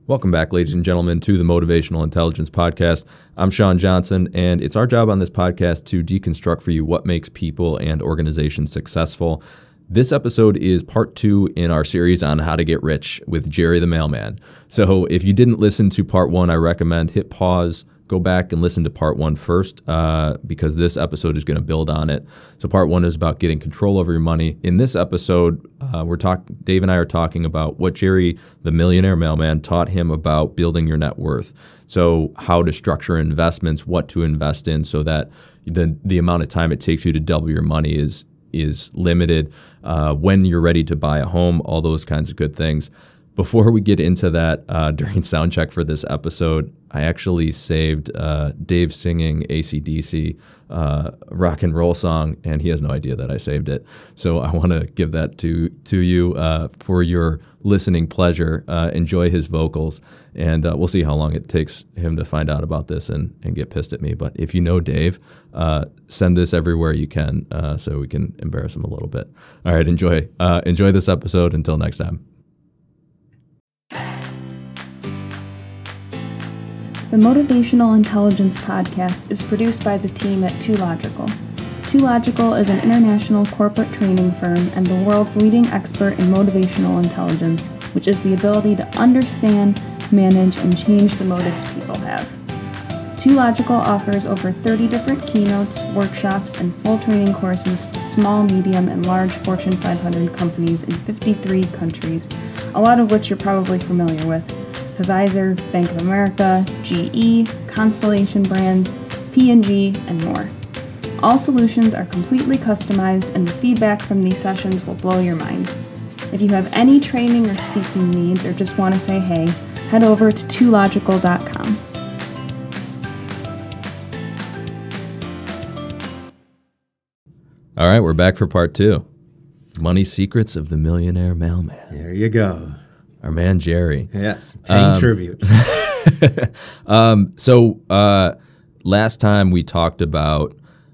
Welcome back, ladies and gentlemen, to the Motivational Intelligence Podcast. I'm Sean Johnson, and it's our job on this podcast to deconstruct for you what makes people and organizations successful. This episode is part 2 in our series on how to get rich with Jerry the Mailman. So if you didn't listen to part 1, I recommend hit pause, go back and listen to part 1 first, because this episode is going to build on it. So part 1 is about getting control over your money. In this episode, Dave and I are talking about what Jerry, the millionaire mailman, taught him about building your net worth. So how to structure investments, what to invest in, so that the amount of time it takes you to double your money is limited. When you're ready to buy a home, all those kinds of good things. Before we get into that, during sound check for this episode, I actually saved Dave singing AC/DC rock and roll song, and he has no idea that I saved it. So I want to give that to you for your listening pleasure. Enjoy his vocals, and we'll see how long it takes him to find out about this and get pissed at me. But if you know Dave, send this everywhere you can so we can embarrass him a little bit. All right, enjoy this episode. Until next time. The Motivational Intelligence Podcast is produced by the team at 2Logical. 2Logical is an international corporate training firm and the world's leading expert in motivational intelligence, which is the ability to understand, manage, and change the motives people have. 2Logical offers over 30 different keynotes, workshops, and full training courses to small, medium, and large Fortune 500 companies in 53 countries, a lot of which you're probably familiar with. Pfizer, Bank of America, GE, Constellation Brands, P&G, and more. All solutions are completely customized, and the feedback from these sessions will blow your mind. If you have any training or speaking needs or just want to say hey, head over to 2logical.com. All right, we're back for part 2. Money Secrets of the Millionaire Mailman. There you go. Our man, Jerry. Yes, paying tribute. So last time we talked about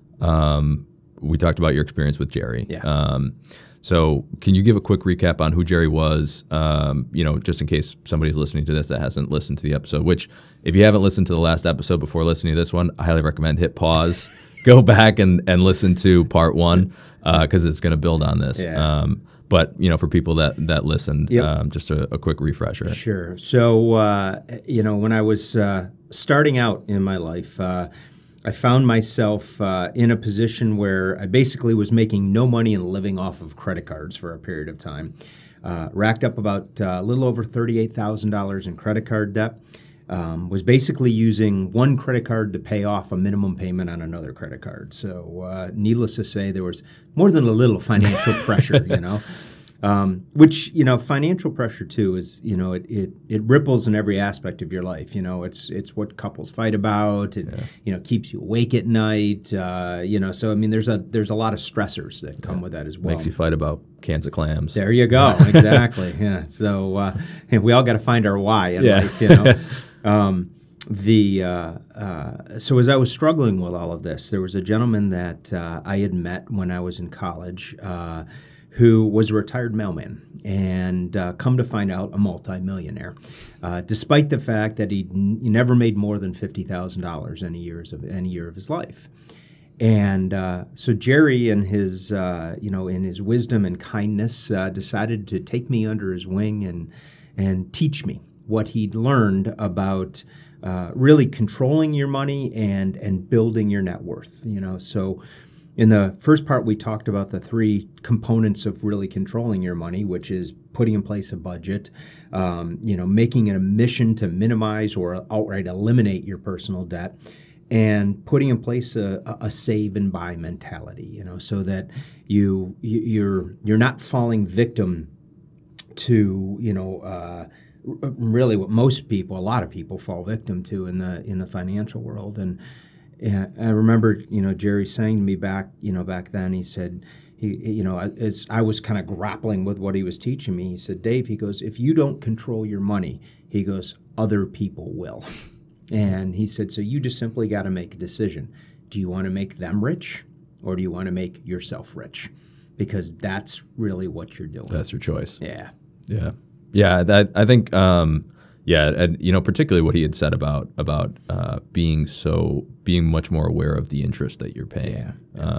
your experience with Jerry. Yeah. So can you give a quick recap on who Jerry was, just in case somebody's listening to this that hasn't listened to the episode, which if you haven't listened to the last episode before listening to this one, I highly recommend hit pause, go back and listen to part 1 because it's going to build on this. Yeah. But, for people that listened, Yep. just a quick refresher. Sure. So, when I was starting out in my life, I found myself in a position where I basically was making no money and living off of credit cards for a period of time. Racked up about a little over $38,000 in credit card debt. Was basically using one credit card to pay off a minimum payment on another credit card. So needless to say, there was more than a little financial pressure, which, financial pressure too is, it ripples in every aspect of your life. It's what couples fight about. It, keeps you awake at night. So, I mean, there's a lot of stressors that come with that as well. Makes you fight about cans of clams. There you go. Exactly. Yeah. So we all got to find our why in life, So as I was struggling with all of this, there was a gentleman that I had met when I was in college who was a retired mailman and come to find out a multimillionaire, despite the fact that he never made more than $50,000 any year of his life. And so Jerry, in his wisdom and kindness, decided to take me under his wing and teach me what he'd learned about really controlling your money and building your net worth. So in the first part, we talked about the 3 components of really controlling your money, which is putting in place a budget, making it a mission to minimize or outright eliminate your personal debt, and putting in place a save and buy mentality, so that you're not falling victim to, really what a lot of people fall victim to in the financial world. And I remember, Jerry saying to me back then, he said, as I was kind of grappling with what he was teaching me, he said, Dave, he goes, if you don't control your money, he goes, other people will. And he said, so you just simply got to make a decision. Do you want to make them rich or do you want to make yourself rich? Because that's really what you're doing. That's your choice. Yeah. Yeah. Yeah. I think, Yeah, and particularly what he had said about being much more aware of the interest that you're paying,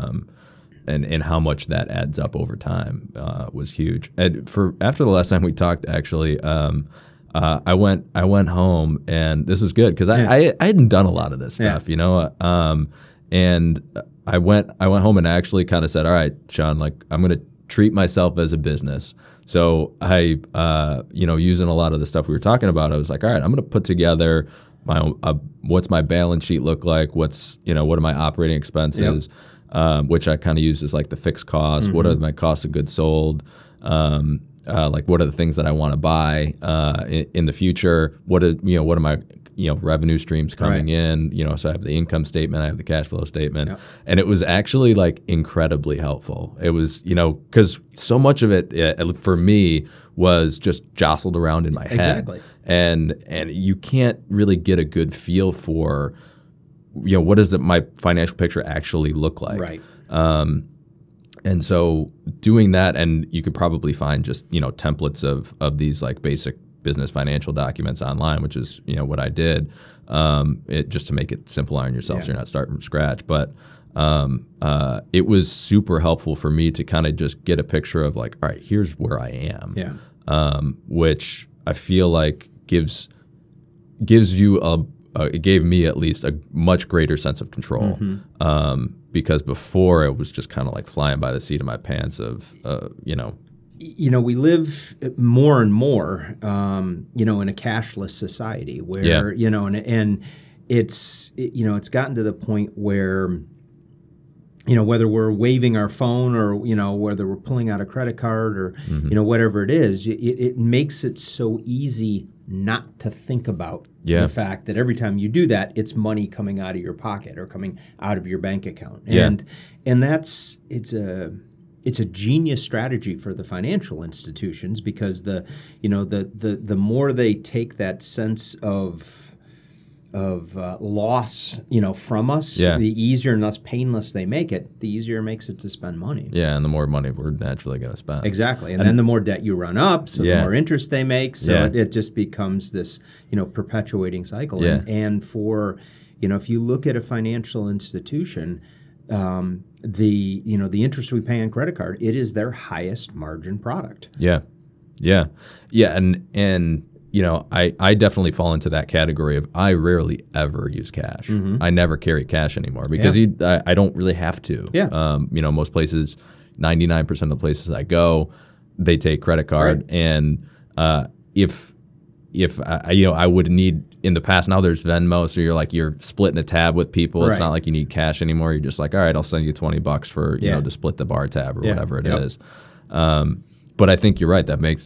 and how much that adds up over time was huge. And after the last time we talked, actually, I went home, and this was good because I hadn't done a lot of this stuff, and I went home and actually kind of said, all right, Sean, like I'm going to treat myself as a business. So I, using a lot of the stuff we were talking about, I was like, all right, I'm going to put together what's my balance sheet look like? What are my operating expenses, which I kind of use as like the fixed costs. What are my costs of goods sold? Like what are the things that I want to buy in the future? What are my revenue streams coming in? So I have the income statement, I have the cash flow statement, and it was actually like incredibly helpful. It was because so much of it for me was just jostled around in my head, exactly, and you can't really get a good feel for what does my financial picture actually look like, right? And so doing that, and you could probably find just templates of these like basic business financial documents online, which is what I did, just to make it simple on yourself, so you're not starting from scratch. But it was super helpful for me to kind of just get a picture of like, all right, here's where I am, which I feel like gives you it gave me at least a much greater sense of control, because before it was just kind of like flying by the seat of my pants of we live more and more, in a cashless society where, and it's gotten to the point where, whether we're waving our phone or, whether we're pulling out a credit card or, whatever it is, it makes it so easy not to think about the fact that every time you do that, it's money coming out of your pocket or coming out of your bank account. And it's a genius strategy for the financial institutions because the more they take that sense of loss, from us, the easier and less painless they make it, the easier it makes it to spend money. Yeah, and the more money we're naturally going to spend. Exactly. And then the more debt you run up, so the more interest they make, so it just becomes this, perpetuating cycle. Yeah. And for, if you look at a financial institution, the interest we pay on credit card, it is their highest margin product. Yeah. And I definitely fall into that category of I rarely ever use cash. I never carry cash anymore because I don't really have to. Yeah. Most places, 99% of the places I go, they take credit card, and if I would need. In the past, now there's Venmo, so you're splitting a tab with people. It's not like you need cash anymore. You're just like, all right, I'll send you $20 for to split the bar tab or whatever it is. But I think you're right. That makes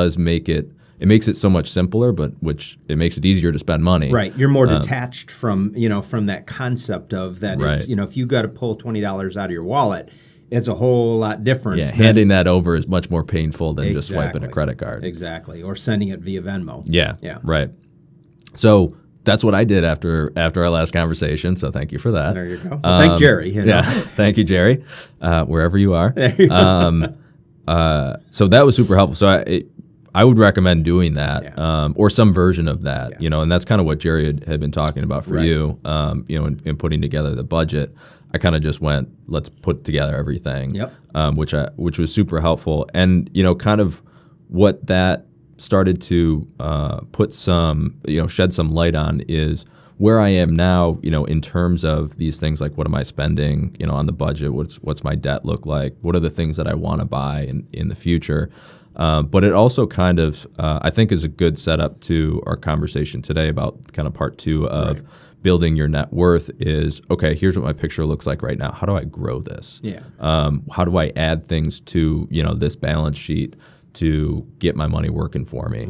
it so much simpler, but which it makes it easier to spend money. Right, you're more detached from that concept of that. Right. It's, if you got to pull $20 out of your wallet, it's a whole lot different. Yeah, handing that over is much more painful than just swiping a credit card. Exactly, or sending it via Venmo. Yeah. Right. So that's what I did after our last conversation. So thank you for that. There you go. Well, thank Jerry. Yeah, thank you, Jerry, wherever you are. There you go. So that was super helpful. So I would recommend doing that, or some version of that. And that's kind of what Jerry had been talking about for you. In putting together the budget, I kind of just went, let's put together everything. Which was super helpful, and kind of what that started to put some, shed some light on is where I am now, in terms of these things like what am I spending, on the budget, what's my debt look like, what are the things that I want to buy in the future. But it also kind of, I think, is a good setup to our conversation today about kind of part two of building your net worth is, okay, here's what my picture looks like right now. How do I grow this? How do I add things to, this balance sheet to get my money working for me?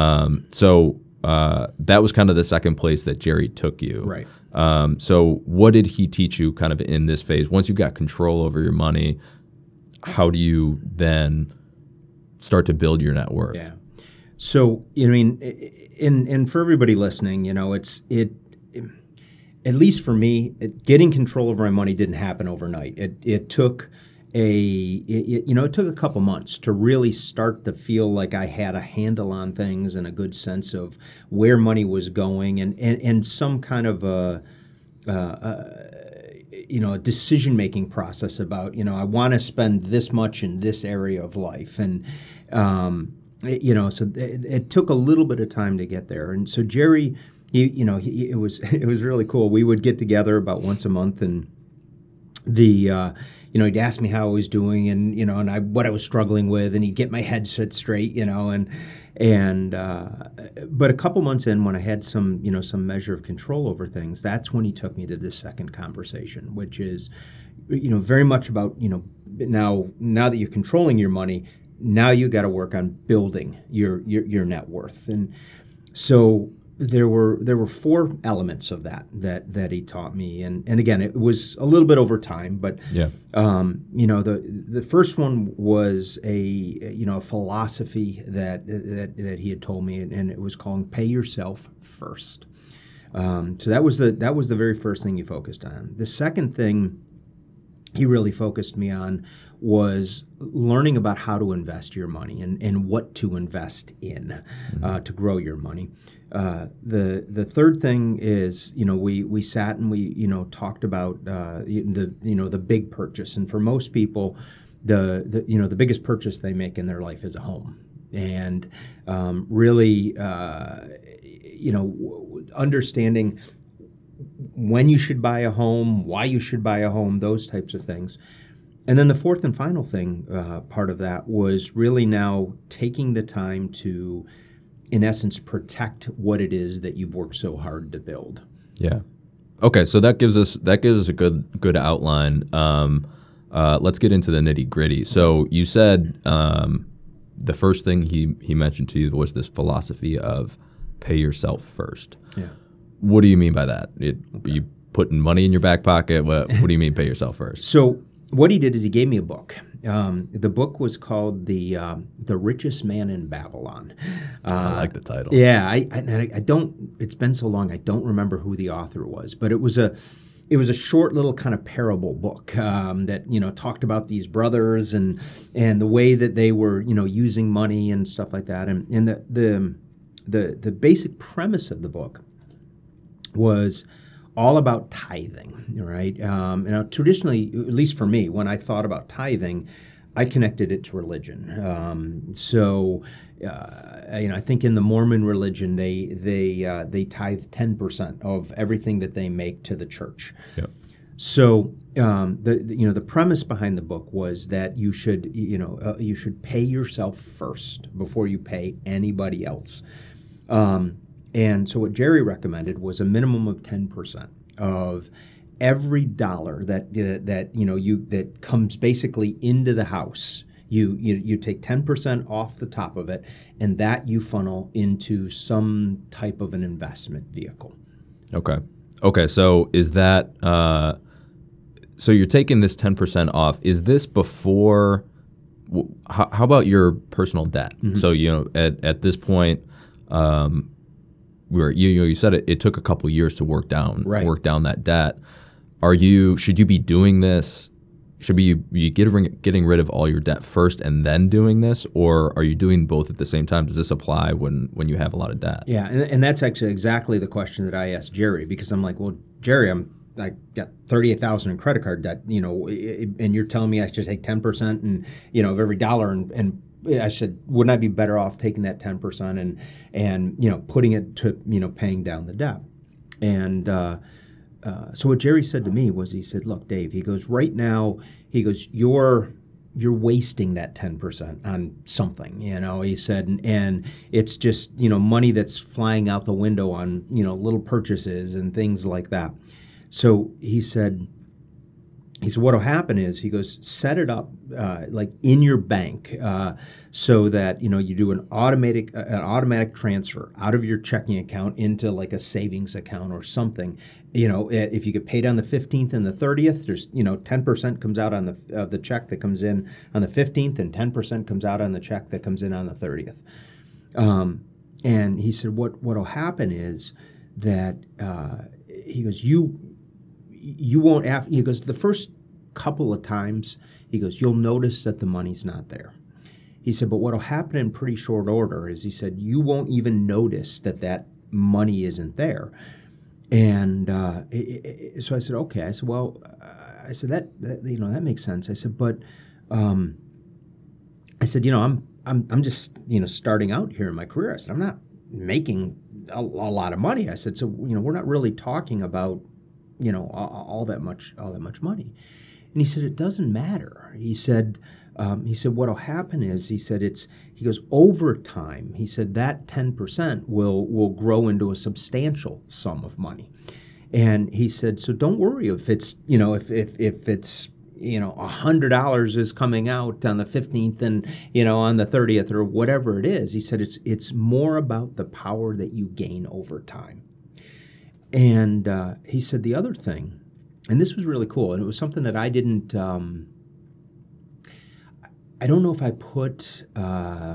So that was kind of the second place that Jerry took you. So what did he teach you kind of in this phase? Once you got control over your money, how do you then start to build your net worth? So, and for everybody listening, at least for me, getting control over my money didn't happen overnight. It took it took a couple months to really start to feel like I had a handle on things and a good sense of where money was going and some kind of a decision-making process about, I want to spend this much in this area of life. And, so it took a little bit of time to get there. And so Jerry, it was really cool. We would get together about once a month, and he'd ask me how I was doing, and what I was struggling with, and he'd get my head set straight, but a couple months in, when I had some measure of control over things, that's when he took me to this second conversation, which is, very much about, now that you're controlling your money, now you got to work on building your net worth. And so there were 4 elements of that he taught me, and again, it was a little bit over time, but yeah. The first one was a philosophy that he had told me, and it was called "Pay yourself first." So that was the very first thing he focused on. The second thing he really focused me on was learning about how to invest your money and what to invest in to grow your money. The third thing is, we sat and we talked about the big purchase, and for most people, the biggest purchase they make in their life is a home, and really understanding when you should buy a home, why you should buy a home, those types of things. And then the fourth and final thing, part of that, was really now taking the time to, in essence, protect what it is that you've worked so hard to build. Yeah. Okay, so that gives us a good outline. Let's get into the nitty gritty. So you said the first thing he mentioned to you was this philosophy of pay yourself first. Yeah. What do you mean by that? Are you putting money in your back pocket? What do you mean pay yourself first? So what he did is he gave me a book. The book was called The Richest Man in Babylon. I like the title. Yeah, I don't. It's been so long, I don't remember who the author was, but it was a short little kind of parable book that talked about these brothers and the way that they were using money and stuff like that. And the basic premise of the book was all about tithing, right? Traditionally, at least for me, when I thought about tithing, I connected it to religion. I think in the Mormon religion, they tithe 10% of everything that they make to the church. Yep. So the premise behind the book was that you should pay yourself first before you pay anybody else. And so what Jerry recommended was a minimum of 10% of every dollar that comes basically into the house. You take 10% off the top of it, and that you funnel into some type of an investment vehicle. Okay. So is that so you're taking this 10% off? Is this before? How about your personal debt? Mm-hmm. So at this point. You said it took a couple years to work down that debt. Should you be doing this? Should you be getting rid of all your debt first and then doing this, or are you doing both at the same time? Does this apply when you have a lot of debt? Yeah, and that's actually exactly the question that I asked Jerry, because I'm like, well, Jerry, I got $38,000 in credit card debt, and you're telling me I should take 10% and of every dollar and I said, wouldn't I be better off taking that 10% and putting it to paying down the debt? And so what Jerry said to me was, he said, look, Dave, he goes, right now, he goes, you're wasting that 10% on something, he said, and it's just money that's flying out the window on little purchases and things like that. So he said, what'll happen is, he goes, set it up like in your bank so that you do an automatic transfer out of your checking account into like a savings account or something. If you get paid on the 15th and the 30th, there's 10% comes out on the check that comes in on the 15th, and 10% comes out on the check that comes in on the 30th. And he said, what'll happen is that he goes, you won't have. He goes, the first couple of times, he goes, you'll notice that the money's not there. He said, but what'll happen in pretty short order is, he said, you won't even notice that money isn't there. And so I said, okay. I said, well, that makes sense. I said, but I said, I'm just, starting out here in my career. I said, I'm not making a lot of money. I said, so, we're not really talking about, all that much money. And he said, it doesn't matter. He said, what'll happen is, he goes, over time, he said that 10% will grow into a substantial sum of money. And he said, so don't worry if it's, if it's, $100 is coming out on the 15th and, on the 30th or whatever it is. He said, it's more about the power that you gain over time. And he said the other thing, and this was really cool, and it was something that I didn't, I don't know if I put, I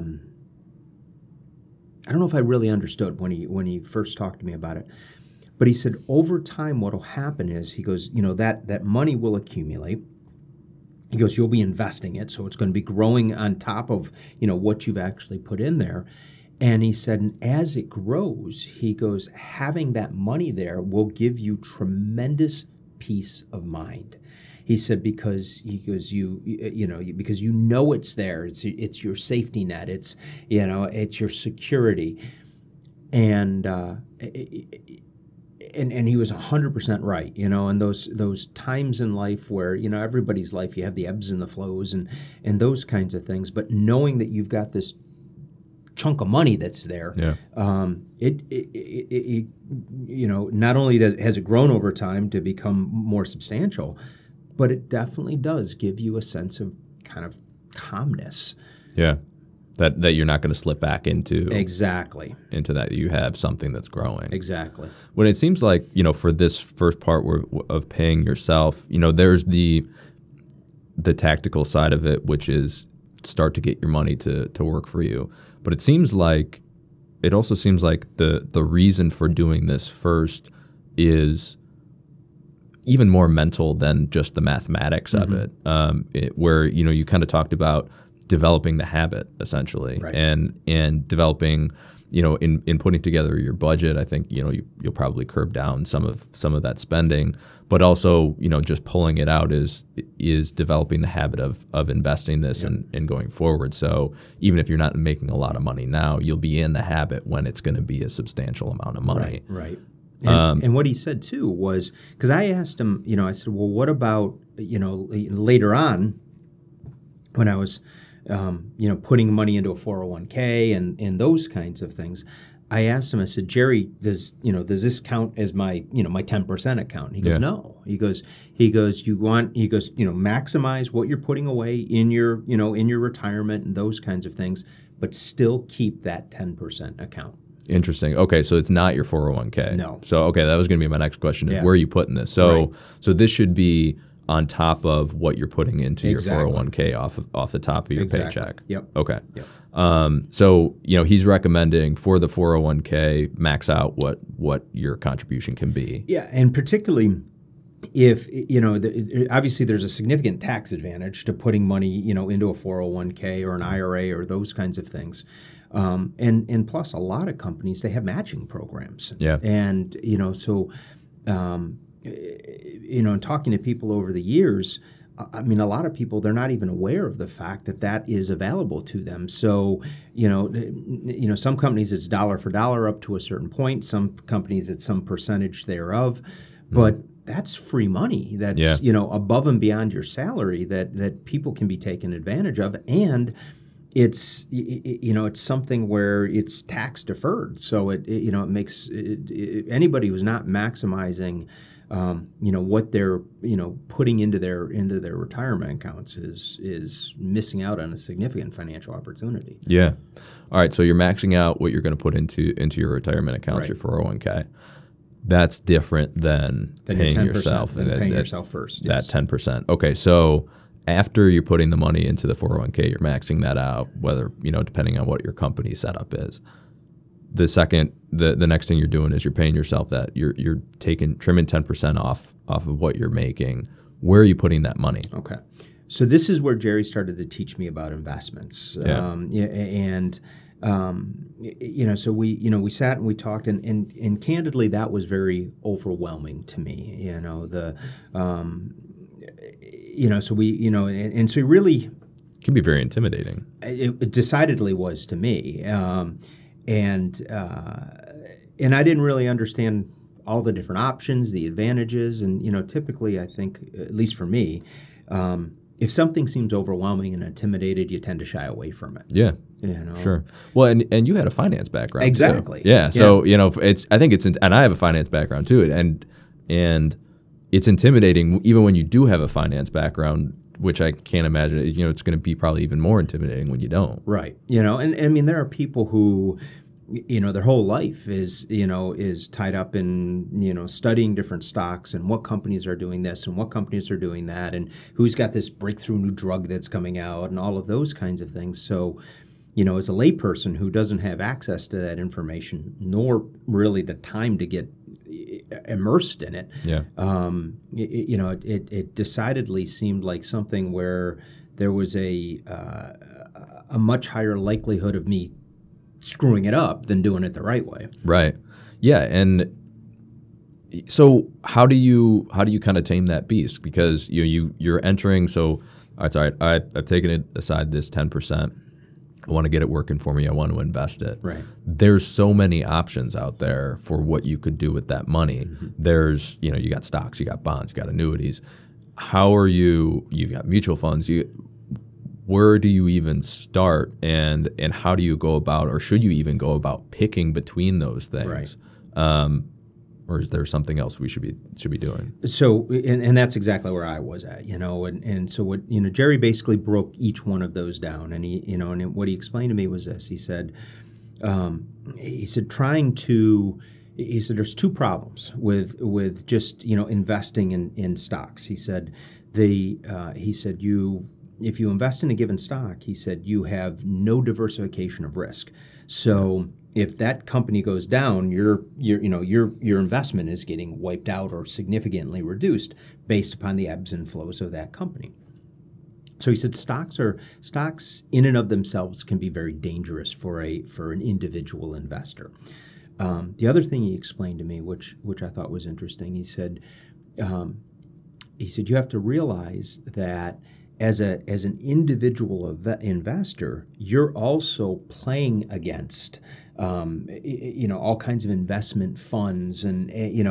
don't know if I really understood when he first talked to me about it. But he said, over time, what will happen is, he goes, that money will accumulate. He goes, you'll be investing it, so it's going to be growing on top of, what you've actually put in there. And he said, and as it grows, he goes, having that money there will give you tremendous peace of mind. He said, because because it's there, it's your safety net, it's your security, and he was 100% right, and those times in life where, everybody's life, you have the ebbs and the flows and those kinds of things, but knowing that you've got this chunk of money that's there, it not only has it grown over time to become more substantial, but it definitely does give you a sense of kind of calmness. Yeah. That you're not going to slip back into. Exactly. Into that you have something that's growing. Exactly. When it seems like, for this first part of paying yourself, there's the tactical side of it, which is start to get your money to work for you. But it also seems like the reason for doing this first is even more mental than just the mathematics of it. Where, you kind of talked about developing the habit, essentially, right. and developing, in putting together your budget. I think you'll probably curb down some of that spending, but also just pulling it out is developing the habit of investing this and going forward. So even if you're not making a lot of money now, you'll be in the habit when it's going to be a substantial amount of money. Right. And what he said too was, because I asked him, I said, well, what about later on when I was putting money into a 401k and those kinds of things, I asked him, I said, Jerry, does this count as my, my 10% account? He goes, no. He goes, maximize what you're putting away in your retirement and those kinds of things, but still keep that 10% account. Interesting. Okay, so it's not your 401k. No. So, okay, that was going to be my next question is where are you putting this? So, so this should be on top of what you're putting into your 401k off the top of your paycheck. Yep. Okay. Yep. So, he's recommending for the 401k, max out what your contribution can be. Yeah, and particularly if, obviously there's a significant tax advantage to putting money, into a 401k or an IRA or those kinds of things. And plus a lot of companies, they have matching programs. Yeah. And, so, in talking to people over the years, I mean, a lot of people, they're not even aware of the fact that is available to them. So, some companies it's dollar for dollar up to a certain point. Some companies it's some percentage thereof. But that's free money. That's, above and beyond your salary that people can be taken advantage of. And it's it's something where it's tax deferred, so it makes anybody who's not maximizing what they're putting into their retirement accounts is missing out on a significant financial opportunity. Yeah. All right. So you're maxing out what you're going to put into your retirement accounts, your 401k. That's different than paying yourself. Paying yourself first. That 10%. Okay. So after you're putting the money into the 401k, you're maxing that out, whether, depending on what your company setup is. The next thing you're doing is you're paying yourself that. You're trimming 10% off of what you're making. where are you putting that money? Okay. So this is where Jerry started to teach me about investments. Yeah. So we sat and we talked, and candidly, that was very overwhelming to me. So he really, It can be very intimidating. it decidedly was to me, and I didn't really understand all the different options, the advantages, and typically, I think, at least for me, if something seems overwhelming and intimidated, you tend to shy away from it. Yeah. Sure. Well, and you had a finance background. Exactly. Too. Yeah. So, I think and I have a finance background too. And it's intimidating even when you do have a finance background, which I can't imagine, it's going to be probably even more intimidating when you don't. Right. And I mean, there are people who, their whole life is tied up in, studying different stocks and what companies are doing this and what companies are doing that and who's got this breakthrough new drug that's coming out and all of those kinds of things. So, as a layperson who doesn't have access to that information, nor really the time to get immersed in it, it decidedly seemed like something where there was a much higher likelihood of me screwing it up than doing it the right way. Right. Yeah. And so how do you kind of tame that beast? Because you're entering. So it's all right. I've taken it aside this 10%. I want to get it working for me. I want to invest it. Right. There's so many options out there for what you could do with that money. Mm-hmm. There's, you got stocks, you got bonds, you got annuities. You've got mutual funds. Where do you even start, and how do you go about, or should you even go about picking between those things? Right. Or is there something else we should be doing? So, and that's exactly where I was at, and so what, Jerry basically broke each one of those down, and he, and what he explained to me was this. He said there's two problems with just, investing in stocks. He said, if you invest in a given stock, he said, you have no diversification of risk. So if that company goes down, your investment is getting wiped out or significantly reduced based upon the ebbs and flows of that company. So he said stocks in and of themselves can be very dangerous for an individual investor. The other thing he explained to me, which I thought was interesting, he said you have to realize that as an individual investor, you're also playing against all kinds of investment funds and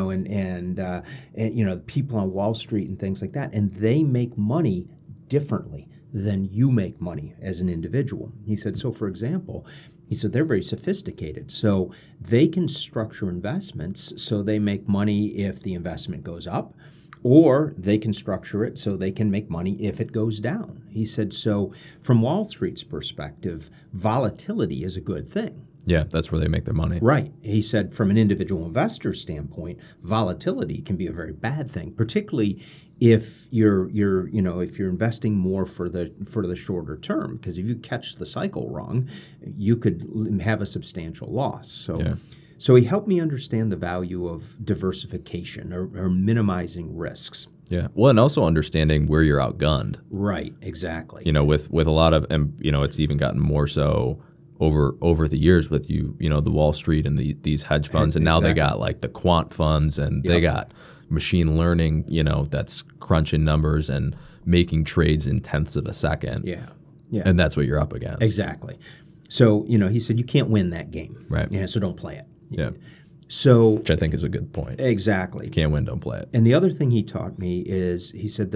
people on Wall Street and things like that, and they make money differently than you make money as an individual. He said, so for example, he said they're very sophisticated, so they can structure investments so they make money if the investment goes up, or they can structure it so they can make money if it goes down. He said, so from Wall Street's perspective, volatility is a good thing. Yeah, that's where they make their money. Right. He said from an individual investor standpoint, volatility can be a very bad thing, particularly if you're investing more for the shorter term, because if you catch the cycle wrong, you could have a substantial loss. So he helped me understand the value of diversification or minimizing risks. Yeah. Well, and also understanding where you're outgunned. Right. Exactly. With a lot of, and it's even gotten more so over the years with the Wall Street and these hedge funds, and now they got like the quant funds, and they got machine learning, that's crunching numbers and making trades in tenths of a second. Yeah. And that's what you're up against. Exactly. So, he said you can't win that game. Right. Yeah. So don't play it. Yeah. So, which I think is a good point. Exactly. You can't win, don't play it. And the other thing he taught me is he said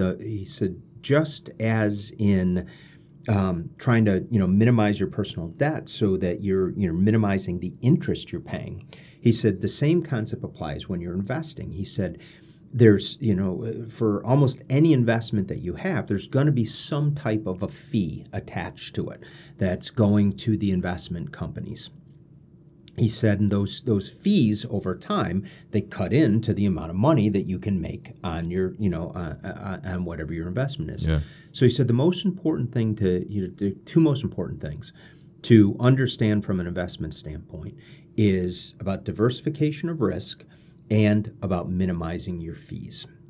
just as in trying to minimize your personal debt so that you're minimizing the interest you're paying. He said the same concept applies when you're investing. He said there's for almost any investment that you have, there's going to be some type of a fee attached to it that's going to the investment companies. He said, and those fees over time, they cut into the amount of money that you can make on your, on whatever your investment is. Yeah. So he said the most important thing the two most important things to understand from an investment standpoint is about diversification of risk and about minimizing your fees.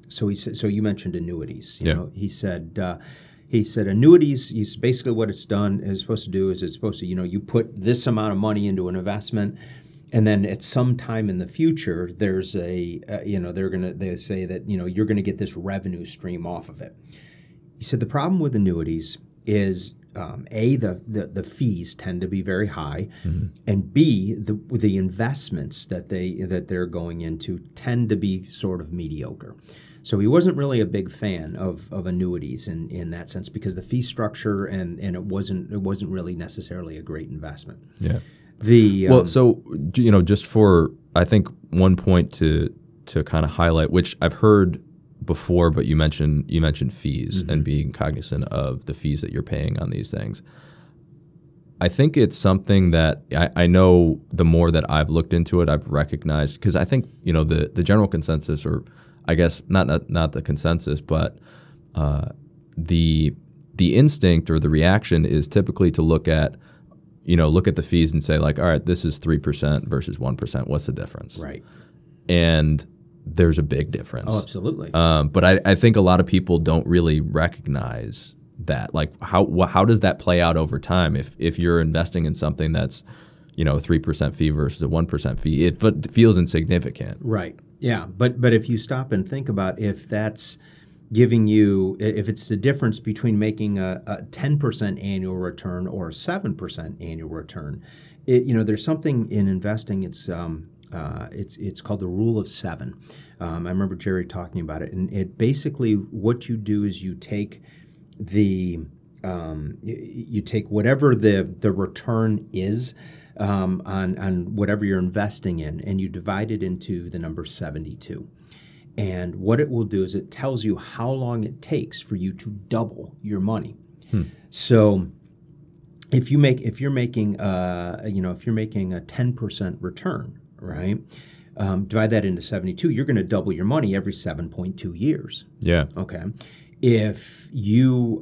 So he said. So you mentioned annuities. You Yeah. know, he said. He said annuities. Basically what it's done is supposed to do is it's supposed to you put this amount of money into an investment, and then at some time in the future there's they say that you're gonna get this revenue stream off of it. He said the problem with annuities is the fees tend to be very high, and B the investments that they're going into tend to be sort of mediocre. So he wasn't really a big fan of annuities in that sense because the fee structure and it wasn't really necessarily a great investment. Yeah. So just for I think one point to kind of highlight, which I've heard before, but you mentioned fees and being cognizant of the fees that you're paying on these things. I think it's something that I know the more that I've looked into it, I've recognized because I think the general consensus, or I guess not the consensus, but the instinct or the reaction is typically to look at the fees and say like, all right, this is 3% versus 1%. What's the difference? Right. And there's a big difference. Oh, absolutely. But I think a lot of people don't really recognize that. Like how does that play out over time? If you're investing in something that's a 3% fee versus a 1% fee, it feels insignificant. Right. Yeah, but if you stop and think about if that's giving you, if it's the difference between making a 10% annual return or a 7% annual return, there's something in investing. It's called the rule of 7. I remember Jerry talking about it, and it basically what you do is you take whatever the return is. On whatever you're investing in, and you divide it into the number 72. And what it will do is it tells you how long it takes for you to double your money. So if you're making a 10% return, right? Divide that into 72, you're going to double your money every 7.2 years. Yeah. Okay. If you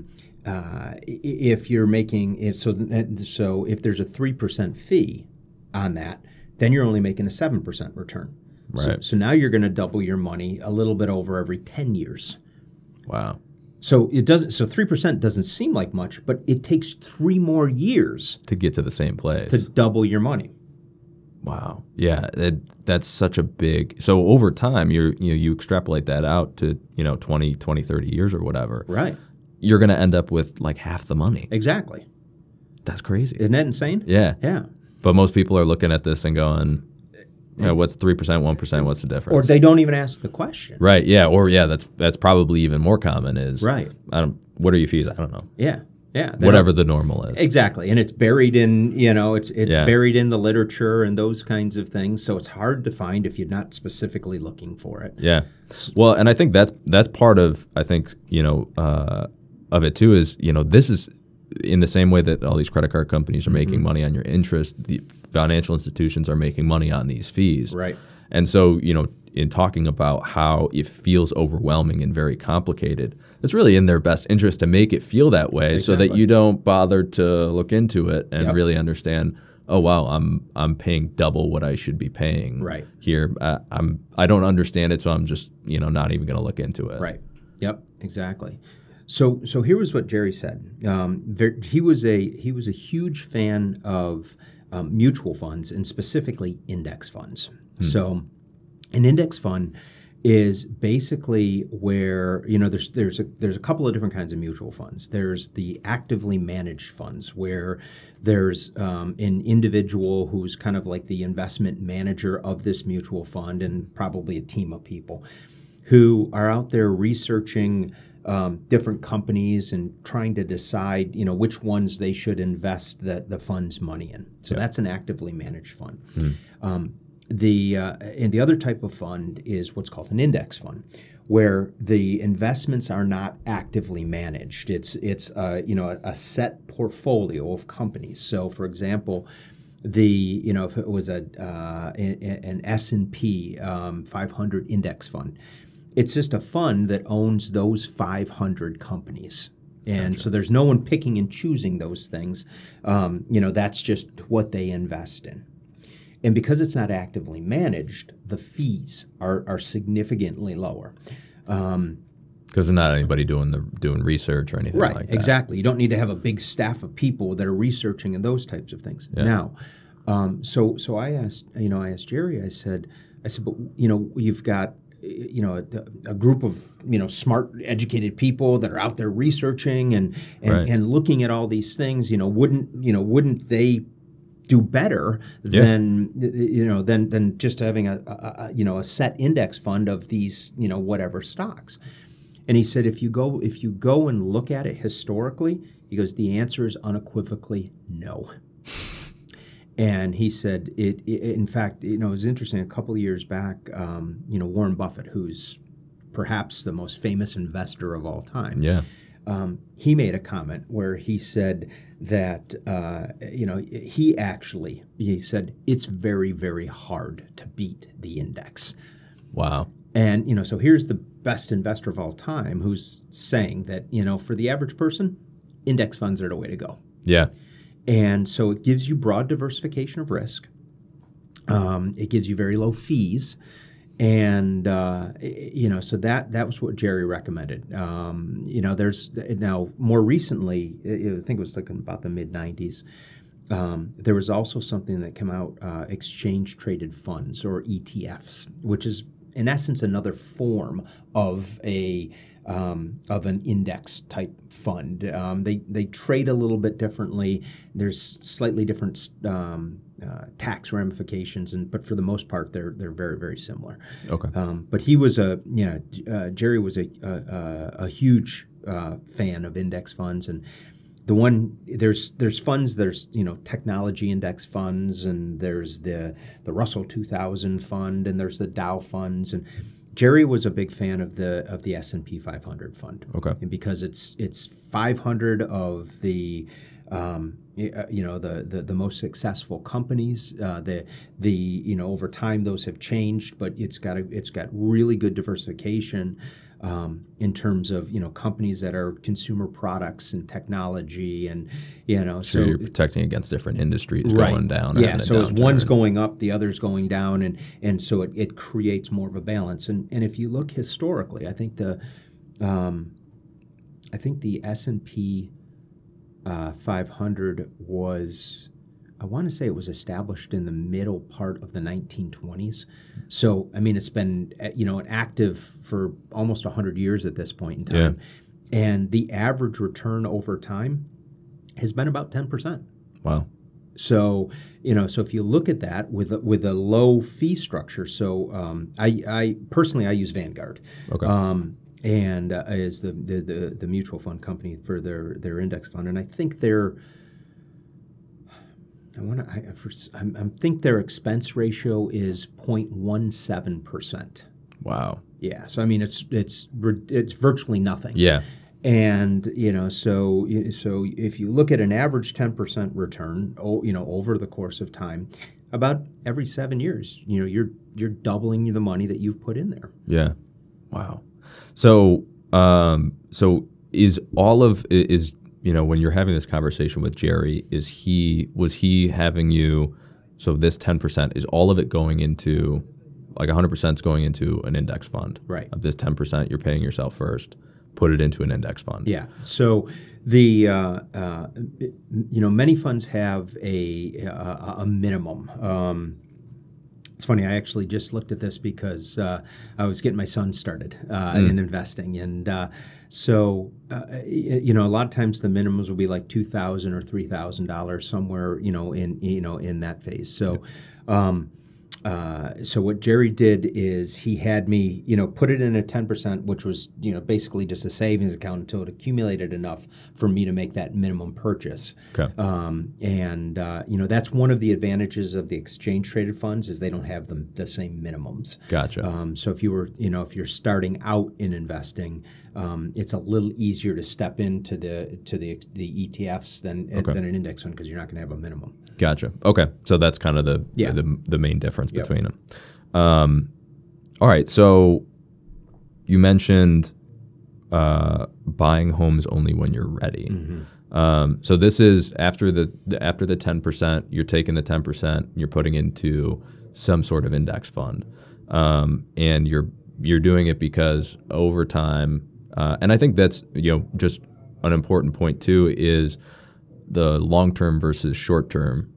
if you're making it so if there's a 3% fee on that, then you're only making a 7% return. Right. So now you're going to double your money a little bit over every 10 years. Wow. So 3% doesn't seem like much, but it takes 3 more years to get to the same place to double your money. Wow. Yeah, that's such a big. So over time, you extrapolate that out to 20, 30 years or whatever. Right. You're going to end up with like half the money. Exactly. That's crazy. Isn't that insane? Yeah. Yeah. But most people are looking at this and going, what's 3%, 1%? What's the difference? Or they don't even ask the question. Right. Yeah. Or that's probably even more common is right. What are your fees? I don't know. Yeah. Yeah. Whatever the normal is. Exactly. And it's buried in, it's Yeah. buried in the literature and those kinds of things. So it's hard to find if you're not specifically looking for it. Yeah. Well, and I think that's part of, of it too is, this is in the same way that all these credit card companies are making money on your interest, the financial institutions are making money on these fees. Right. And so, in talking about how it feels overwhelming and very complicated, it's really in their best interest to make it feel that way so that you don't bother to look into it and really understand, oh, wow, I'm paying double what I should be paying here. I don't understand it, so I'm just, not even going to look into it. Right. Yep, exactly. So here was what Jerry said. He was a huge fan of mutual funds and specifically index funds. So an index fund is basically where there's a couple of different kinds of mutual funds. There's the actively managed funds where there's an individual who's kind of like the investment manager of this mutual fund and probably a team of people who are out there researching different companies and trying to decide, which ones they should invest the fund's money in. So that's an actively managed fund. And the other type of fund is what's called an index fund, where the investments are not actively managed. It's a set portfolio of companies. So, for example, if it was an S&P 500 index fund, it's just a fund that owns those 500 companies. And so there's no one picking and choosing those things. That's just what they invest in. And because it's not actively managed, the fees are significantly lower. Because there's not anybody doing research or anything Right, like that. exactly. You don't need to have a big staff of people that are researching and those types of things. Yeah. Now, so I asked Jerry. I said, but you've got a group of smart, educated people that are out there researching and looking at all these things. Wouldn't they do better than just having a set index fund of these whatever stocks? And he said, if you go and look at it historically, he goes, the answer is unequivocally no. And he said, in fact, it was interesting. A couple of years back, Warren Buffett, who's perhaps the most famous investor of all time, he made a comment where he said that he said it's very, very hard to beat the index. Wow. And so here's the best investor of all time who's saying that for the average person, index funds are the way to go. Yeah. And so it gives you broad diversification of risk. It gives you very low fees. And, so that was what Jerry recommended. There's now more recently, I think it was like about the mid-90s, there was also something that came out, exchange traded funds, or ETFs, which is in essence another form of an index type fund. They trade a little bit differently. There's slightly different tax ramifications, but for the most part, they're very, very similar. Okay. But he was Jerry was a huge fan of index funds, and there's funds. There's technology index funds, and there's the Russell 2000 fund, and there's the Dow funds, and Jerry was a big fan of the S&P 500 fund. Okay. And because it's 500 of the the most successful companies. Over time those have changed, but it's got really good diversification. In terms of companies that are consumer products and technology, and so you're protecting against different industries right. going down. Yeah, so as one's going up, the other's going down, and so it creates more of a balance. And if you look historically, I think the S&P 500 was, I want to say it was established in the middle part of the 1920s. So, I mean, it's been, active for almost 100 years at this point in time. Yeah. And the average return over time has been about 10%. Wow. So, so if you look at that with a low fee structure, so I personally use Vanguard. Okay. And is the mutual fund company for their index fund, and I think I think their expense ratio is 0.17%. Wow. Yeah. So I mean, it's virtually nothing. Yeah. And so if you look at an average 10% return, over the course of time, about every 7 years, you're doubling the money that you've put in there. Yeah. Wow. So is when you're having this conversation with Jerry, was he having you, so this 10%, is all of it going into, like 100% is going into an index fund? Right. Of this 10%, you're paying yourself first, put it into an index fund. Yeah. So the, many funds have a minimum. It's funny, I actually just looked at this because I was getting my son started in investing. And so a lot of times the minimums will be like $2,000 or $3,000 somewhere, in that phase. So so what Jerry did is he had me, put it in a 10%, which was, basically just a savings account until it accumulated enough for me to make that minimum purchase. Okay. That's one of the advantages of the exchange traded funds is they don't have the same minimums. Gotcha. So if you're starting out in investing, it's a little easier to step into the ETFs than an index fund because you're not going to have a minimum. Gotcha. Okay. So that's kind of the main difference between them. All right. So you mentioned buying homes only when you're ready. Mm-hmm. So this is after the 10%, you're taking the 10%, you're putting into some sort of index fund, and you're you're doing it because over time, and I think that's, just an important point too, is the long-term versus short-term,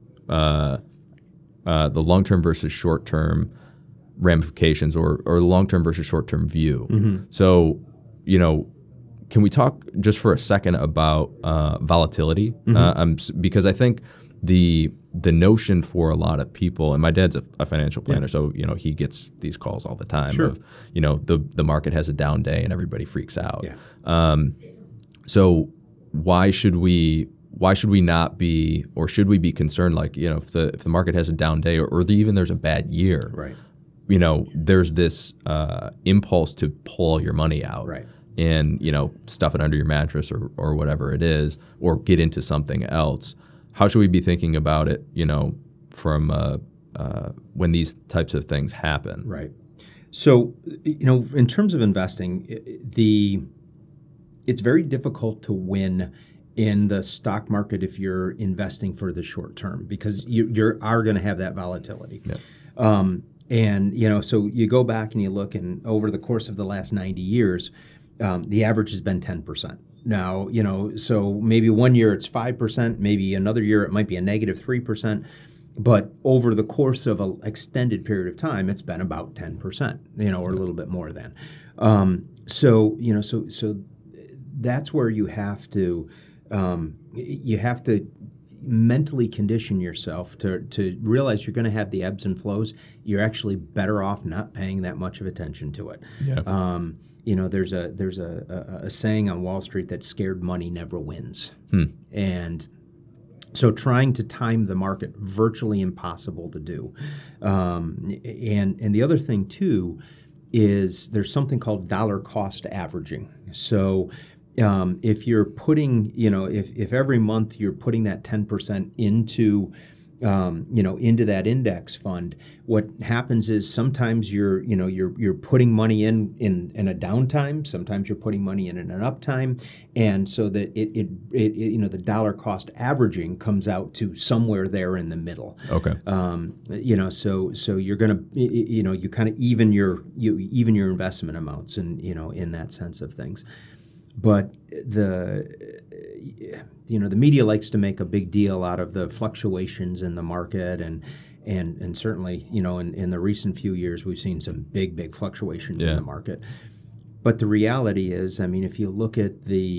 ramifications or long-term versus short-term view. Mm-hmm. So, can we talk just for a second about volatility? Mm-hmm. Because I think the notion for a lot of people, and my dad's a financial planner, so he gets these calls all the time Sure. of the market has a down day and everybody freaks out. Yeah. So why should we not be, or should we be concerned, like, if the market has a down day or even there's a bad year, Right. There's this impulse to pull your money out, Right. and stuff it under your mattress or whatever it is, or get into something else. How should we be thinking about it, from when these types of things happen? Right. So, in terms of investing, it's very difficult to win in the stock market if you're investing for the short term, because you are going to have that volatility. Yeah. And, so you go back and you look, and over the course of the last 90 years, the average has been 10%. Now, so maybe one year it's 5%, maybe another year it might be a negative 3%. But over the course of an extended period of time, it's been about 10%, or a little bit more than. So that's where you have to mentally condition yourself to realize you're going to have the ebbs and flows. You're actually better off not paying that much of attention to it. Yeah. There's a saying on Wall Street that scared money never wins. And so trying to time the market, virtually impossible to do. And the other thing too is there's something called dollar cost averaging. So if you're putting, if every month you're putting that 10% into that index fund, what happens is sometimes you're putting money in a downtime, sometimes you're putting money in an uptime, and so that the dollar cost averaging comes out to somewhere there in the middle. Okay. So you're gonna you kind of even your investment amounts, and in that sense of things. But the media likes to make a big deal out of the fluctuations in the market, and certainly, in the recent few years, we've seen some big fluctuations in the market. But the reality is, I mean, if you look at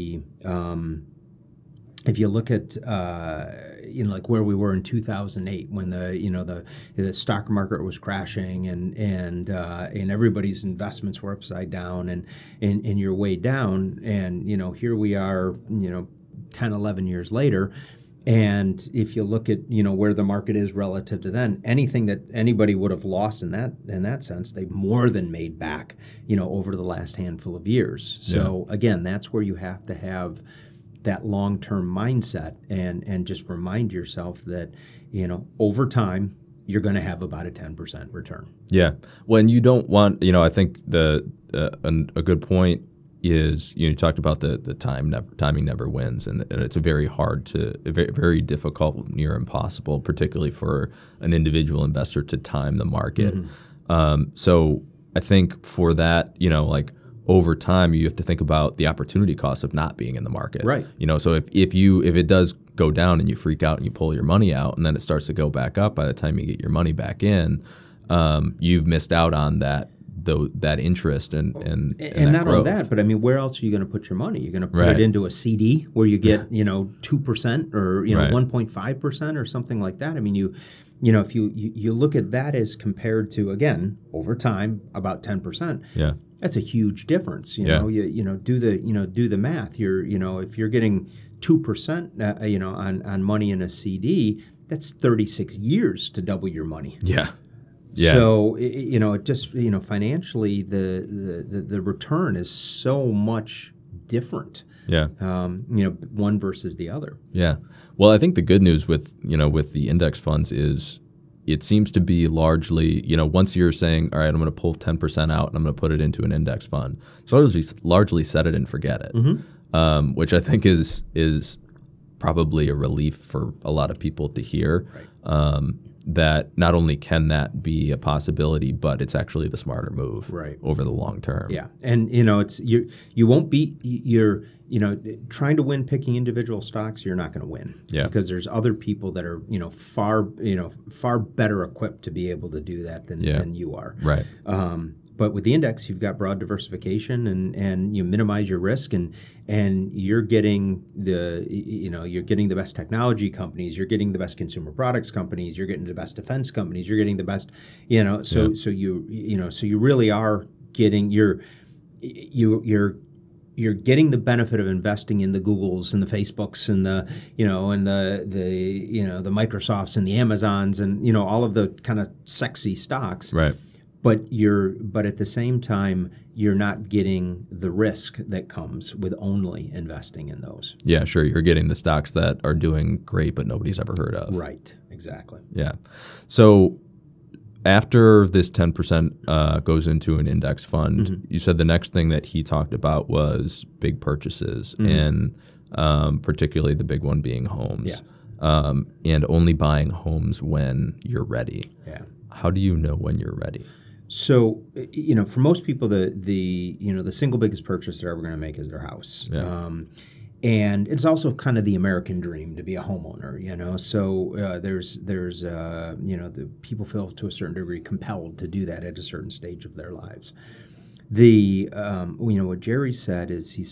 like where we were in 2008, when the stock market was crashing, and everybody's investments were upside down, and you're way down, and here we are, 10, 11 years later. And if you look at where the market is relative to then, anything that anybody would have lost in that sense, they've more than made back over the last handful of years. So again, that's where you have to have that long-term mindset, and just remind yourself that over time you're going to have about a 10% return. Yeah. When you don't want, I think a good point is, you talked about the timing never wins, and it's very difficult, near impossible, particularly for an individual investor, to time the market. Mm-hmm. So I think for that, like over time, you have to think about the opportunity cost of not being in the market. Right. So if it does go down and you freak out and you pull your money out, and then it starts to go back up, by the time you get your money back in, you've missed out on that interest and not growth. only that, but I mean, where else are you going to put your money? You're going to put it into a CD where you get 2% or 1.5% or something like that. I mean, if you look at that as compared to, again, over time, about 10%. Yeah. That's a huge difference. Do the math. If you're getting 2% on money in a CD, that's 36 years to double your money. Yeah. Yeah. So it just financially the return is so much different. Yeah. One versus the other. Yeah. Well, I think the good news with the index funds is it seems to be largely, once you're saying, all right, I'm going to pull 10% out and I'm going to put it into an index fund, so largely set it and forget it, mm-hmm. Which I think is probably a relief for a lot of people to hear. Right. that not only can that be a possibility, but it's actually the smarter move Right. over the long term. Yeah, and it's you won't be trying to win picking individual stocks. You're not going to win, because there's other people that are far better equipped to be able to do that than you are. Right. But with the index, you've got broad diversification, and you minimize your risk, and you're getting the best technology companies, you're getting the best consumer products companies, you're getting the best defense companies, you're getting the best, so you really are getting you're getting the benefit of investing in the Googles and the Facebooks and the Microsofts and the Amazons and all of the kind of sexy stocks. Right. But at the same time, you're not getting the risk that comes with only investing in those. Yeah, sure. You're getting the stocks that are doing great, but nobody's ever heard of. Right. Exactly. Yeah. So after this 10% goes into an index fund, you said the next thing that he talked about was big purchases, and particularly the big one being homes. Yeah. And only buying homes when you're ready. Yeah. How do you know when you're ready? So, for most people, the single biggest purchase they're ever going to make is their house. Yeah. And it's also kind of the American dream to be a homeowner, So there's the people feel to a certain degree compelled to do that at a certain stage of their lives. What Jerry said is he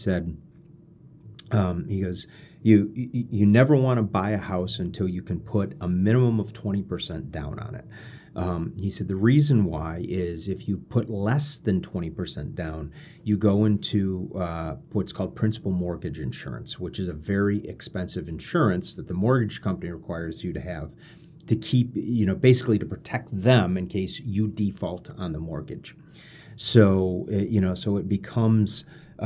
goes, you never want to buy a house until you can put a minimum of 20% down on it. He said the reason why is if you put less than 20% down, you go into what's called principal mortgage insurance, which is a very expensive insurance that the mortgage company requires you to have to keep, basically to protect them in case you default on the mortgage. So, so it becomes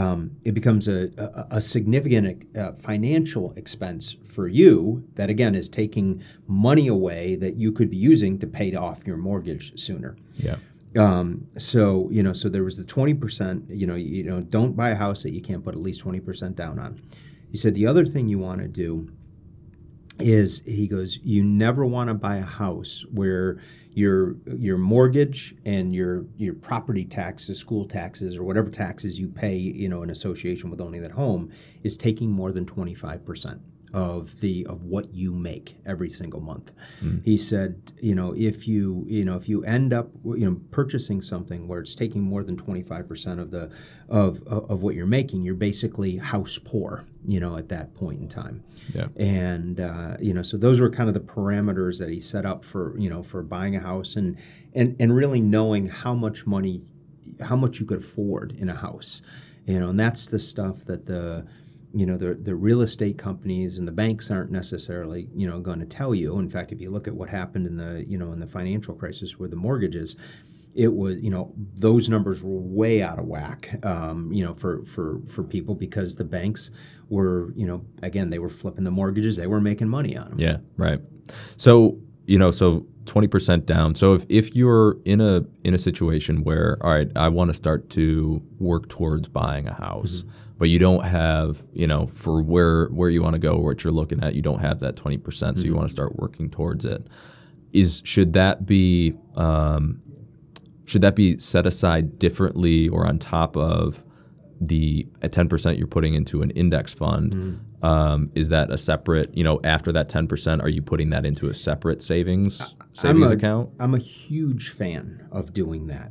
a significant financial expense for you that, again, is taking money away that you could be using to pay off your mortgage sooner. Yeah. So there was the 20%, don't buy a house that you can't put at least 20% down on. He said the other thing you want to do is, he goes, you never want to buy a house where your mortgage and your property taxes, school taxes, or whatever taxes you pay, in association with owning that home, is taking more than 25% of what you make every single month. He said, if you end up purchasing something where it's taking more than 25% of what you're making, you're basically house poor, at that point in time. Yeah. And so those were kind of the parameters that he set up for buying a house and really knowing how much you could afford in a house, and that's the stuff that the real estate companies and the banks aren't necessarily, going to tell you. In fact, if you look at what happened in the financial crisis with the mortgages, it was, those numbers were way out of whack, for people, because the banks were, again, they were flipping the mortgages, they were making money on them. Yeah, right. So, so 20% down. So if you're in a situation where, all right, I want to start to work towards buying a house, but you don't have, for where you want to go, what you're looking at, you don't have that 20%, so you want to start working towards it. Should that be set aside differently or on top of the 10% you're putting into an index fund? Is that a separate, after that 10%, are you putting that into a separate savings account? I'm a huge fan of doing that.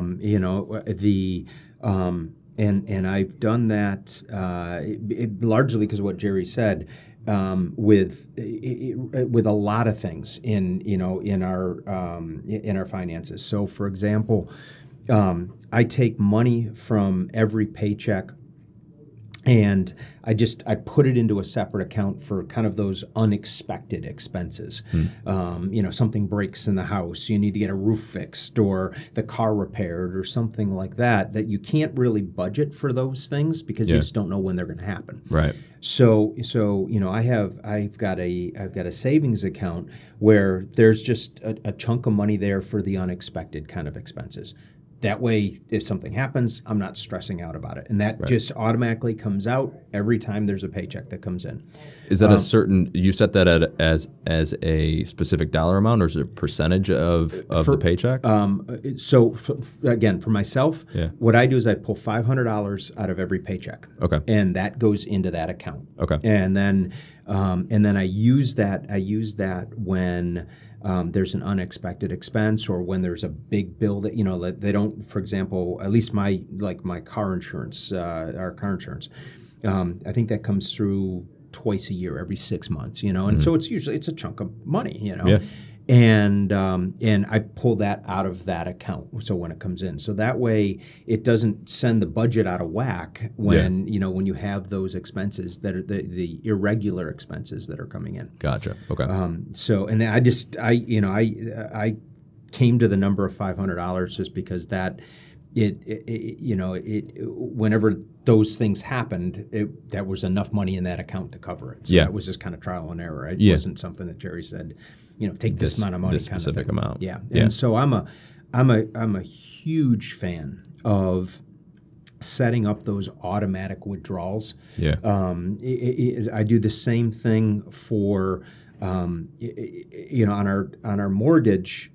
And I've done that largely because of what Jerry said, with a lot of things in our finances. So, for example, I take money from every paycheck, and I put it into a separate account for kind of those unexpected expenses. Something breaks in the house, you need to get a roof fixed or the car repaired or something like that you can't really budget for those things because you just don't know when they're going to happen. Right. So I've got a savings account where there's just a chunk of money there for the unexpected kind of expenses. That way, if something happens, I'm not stressing out about it. And that just automatically comes out every time there's a paycheck that comes in. Is that a certain, you set that at as a specific dollar amount, or is it a percentage of the paycheck? Again, for myself, what I do is I pull $500 out of every paycheck. Okay. And that goes into that account. Okay. And then I use that when there's an unexpected expense, or when there's a big bill that they don't, for example, at least my car insurance, our car insurance, I think that comes through twice a year, every 6 months, and so it's a chunk of money, and I pull that out of that account. So when it comes in, so that way it doesn't send the budget out of whack when when you have those expenses that are the irregular expenses that are coming in. Gotcha. Okay. So and I came to the number of $500 just because that whenever those things happened, that was enough money in that account to cover it. So that was just kind of trial and error. It wasn't something that Jerry said, take this amount of money, this specific amount. Yeah. And so I'm a huge fan of setting up those automatic withdrawals. Yeah. I do the same thing for on our mortgage.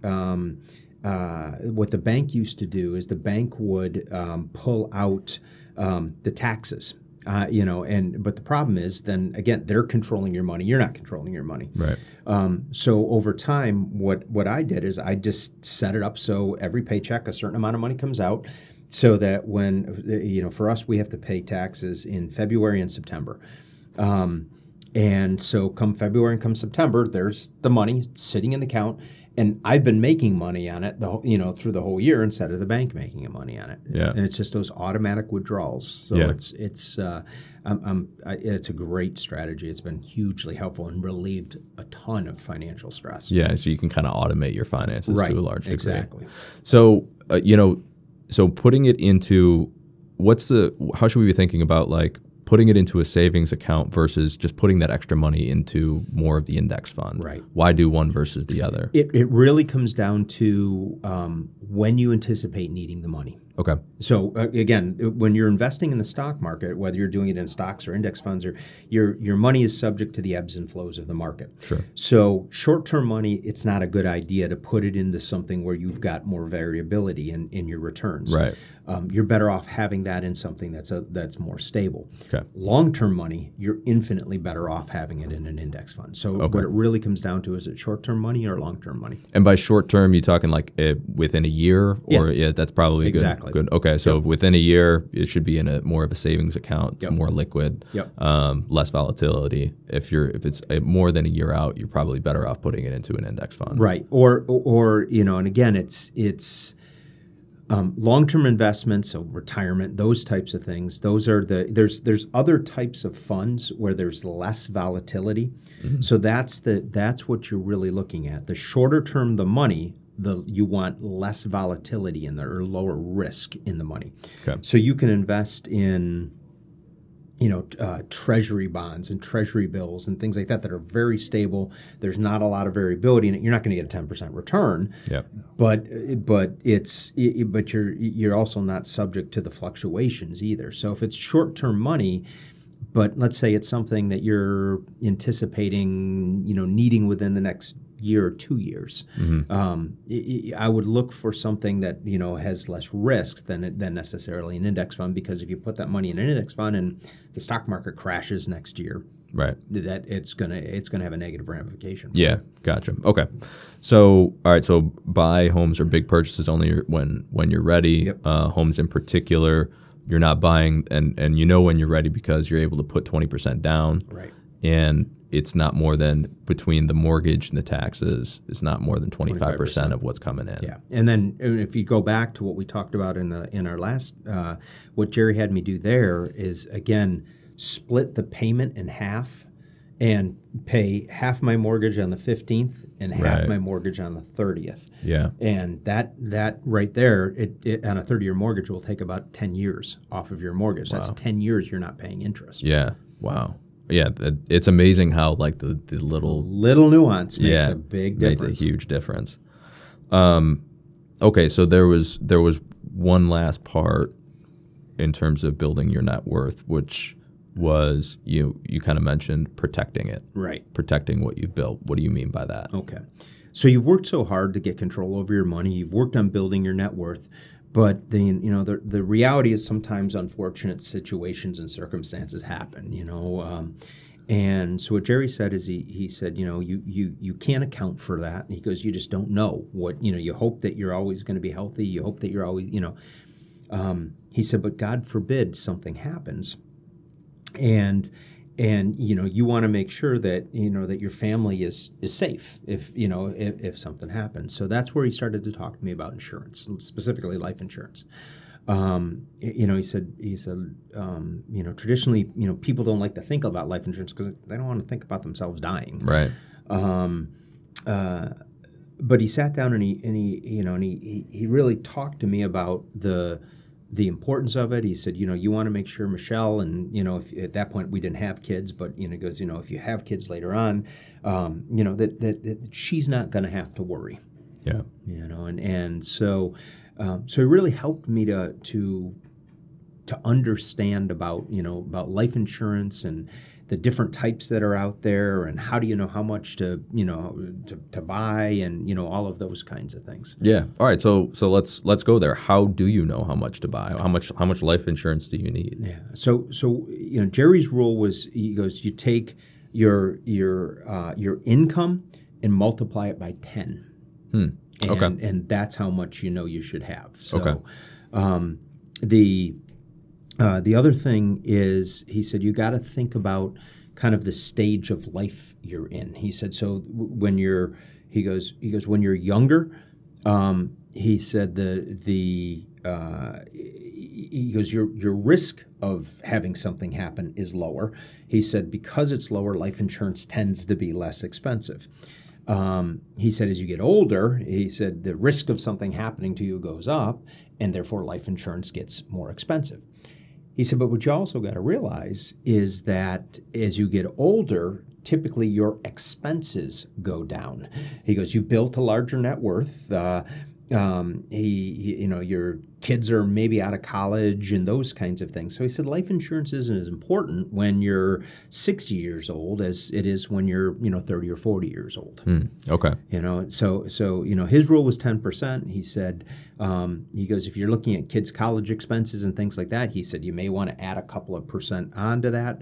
What the bank used to do is the bank would pull out the taxes, but the problem is then again they're controlling your money. You're not controlling your money. Right. So over time, what I did is I just set it up so every paycheck a certain amount of money comes out, so that when for us we have to pay taxes in February and September. And so come February and come September, there's the money sitting in the account. And I've been making money on it, through the whole year instead of the bank making money on it. Yeah. And it's just those automatic withdrawals. So it's a great strategy. It's been hugely helpful and relieved a ton of financial stress. Yeah. So you can kind of automate your finances to a large degree. Exactly. So so putting it into how should we be thinking about putting it into a savings account versus just putting that extra money into more of the index fund? Right. Why do one versus the other? It really comes down to when you anticipate needing the money. Okay. So again, when you're investing in the stock market, whether you're doing it in stocks or index funds, or your money is subject to the ebbs and flows of the market. Sure. So short-term money, it's not a good idea to put it into something where you've got more variability in your returns. Right. You're better off having that in something that's more stable. Okay. Long-term money, you're infinitely better off having it in an index fund. So what it really comes down to is it short-term money or long-term money? And by short-term, you talking within a year, or that's probably exactly. Good. Okay, so within a year, it should be in more of a savings account. It's more liquid, less volatility. If it's more than a year out, you're probably better off putting it into an index fund. Right. Or and again, it's long-term investments, so retirement, those types of things. Those are there's other types of funds where there's less volatility. Mm-hmm. So that's what you're really looking at. The shorter term the money, you want less volatility in there, or lower risk in the money. Okay. So you can invest in treasury bonds and treasury bills and things like that are very stable. There's not a lot of variability in it. You're not going to get a 10% return. Yep. But you're also not subject to the fluctuations either. So if it's short-term money, but let's say it's something that you're anticipating, needing within the next year or 2 years, I would look for something that has less risks than necessarily an index fund, because if you put that money in an index fund and the stock market crashes next year, right, that it's gonna have a negative ramification. Yeah, gotcha. Okay, so all right, so buy homes or big purchases only when you're ready. Yep. Homes in particular, you're not buying, and when you're ready because you're able to put 20% down, right, and it's not more than, between the mortgage and the taxes, it's not more than 25% of what's coming in. Yeah, and then if you go back to what we talked about in our last, what Jerry had me do there is, again, split the payment in half and pay half my mortgage on the 15th and half my mortgage on the 30th. Yeah. And that right there, it on a 30-year mortgage will take about 10 years off of your mortgage. Wow. That's 10 years you're not paying interest. Yeah. Wow. Yeah, it's amazing how the little nuance makes a big difference. Makes a huge difference. Okay, so there was one last part in terms of building your net worth, which was you kind of mentioned protecting it. Right. Protecting what you've built. What do you mean by that? Okay. So you've worked so hard to get control over your money. You've worked on building your net worth. But the reality is sometimes unfortunate situations and circumstances happen, and so what Jerry said is he said, you can't account for that. He goes, you just don't know what, you hope that you're always going to be healthy. You hope that you're always, he said, but God forbid something happens. And you want to make sure that, that your family is safe if something happens. So that's where he started to talk to me about insurance, specifically life insurance. He said, traditionally, people don't like to think about life insurance because they don't want to think about themselves dying. Right. But he sat down and he really talked to me about the importance of it. He said, you want to make sure Michelle, and, if at that point we didn't have kids, but, he goes, if you have kids later on, that she's not going to have to worry. Yeah. So it really helped me to understand about life insurance and the different types that are out there, and how do you know how much to buy, and all of those kinds of things. Yeah. All right. So let's go there. How do you know how much to buy? How much life insurance do you need? Yeah. So Jerry's rule was, he goes, you take your income and multiply it by 10. Okay. And that's how much you should have. So, okay. The other thing is, he said, you got to think about kind of the stage of life you're in. He said, so when he goes, when you're younger, he said he goes, your risk of having something happen is lower. He said, because it's lower, life insurance tends to be less expensive. He said, as you get older, he said, the risk of something happening to you goes up, and therefore life insurance gets more expensive. He said, but what you also got to realize is that as you get older, typically your expenses go down. He goes, you built a larger net worth. Your kids are maybe out of college and those kinds of things. So he said, life insurance isn't as important when you're 60 years old as it is when you're 30 or 40 years old. Okay. So his rule was 10%. He said, he goes, if you're looking at kids' college expenses and things like that, he said you may want to add a couple of percent onto that.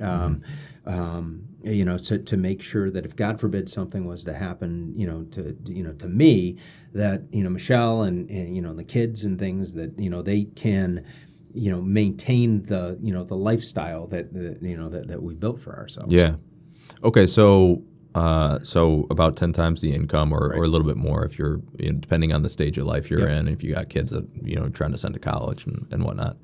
So to make sure that if God forbid something was to happen, to me, that Michelle and the kids and things, that they can maintain the the lifestyle that we built for ourselves. Yeah. Okay. So about 10 times the income, or a little bit more if you're depending on the stage of life you're in. If you got kids that trying to send to college and whatnot.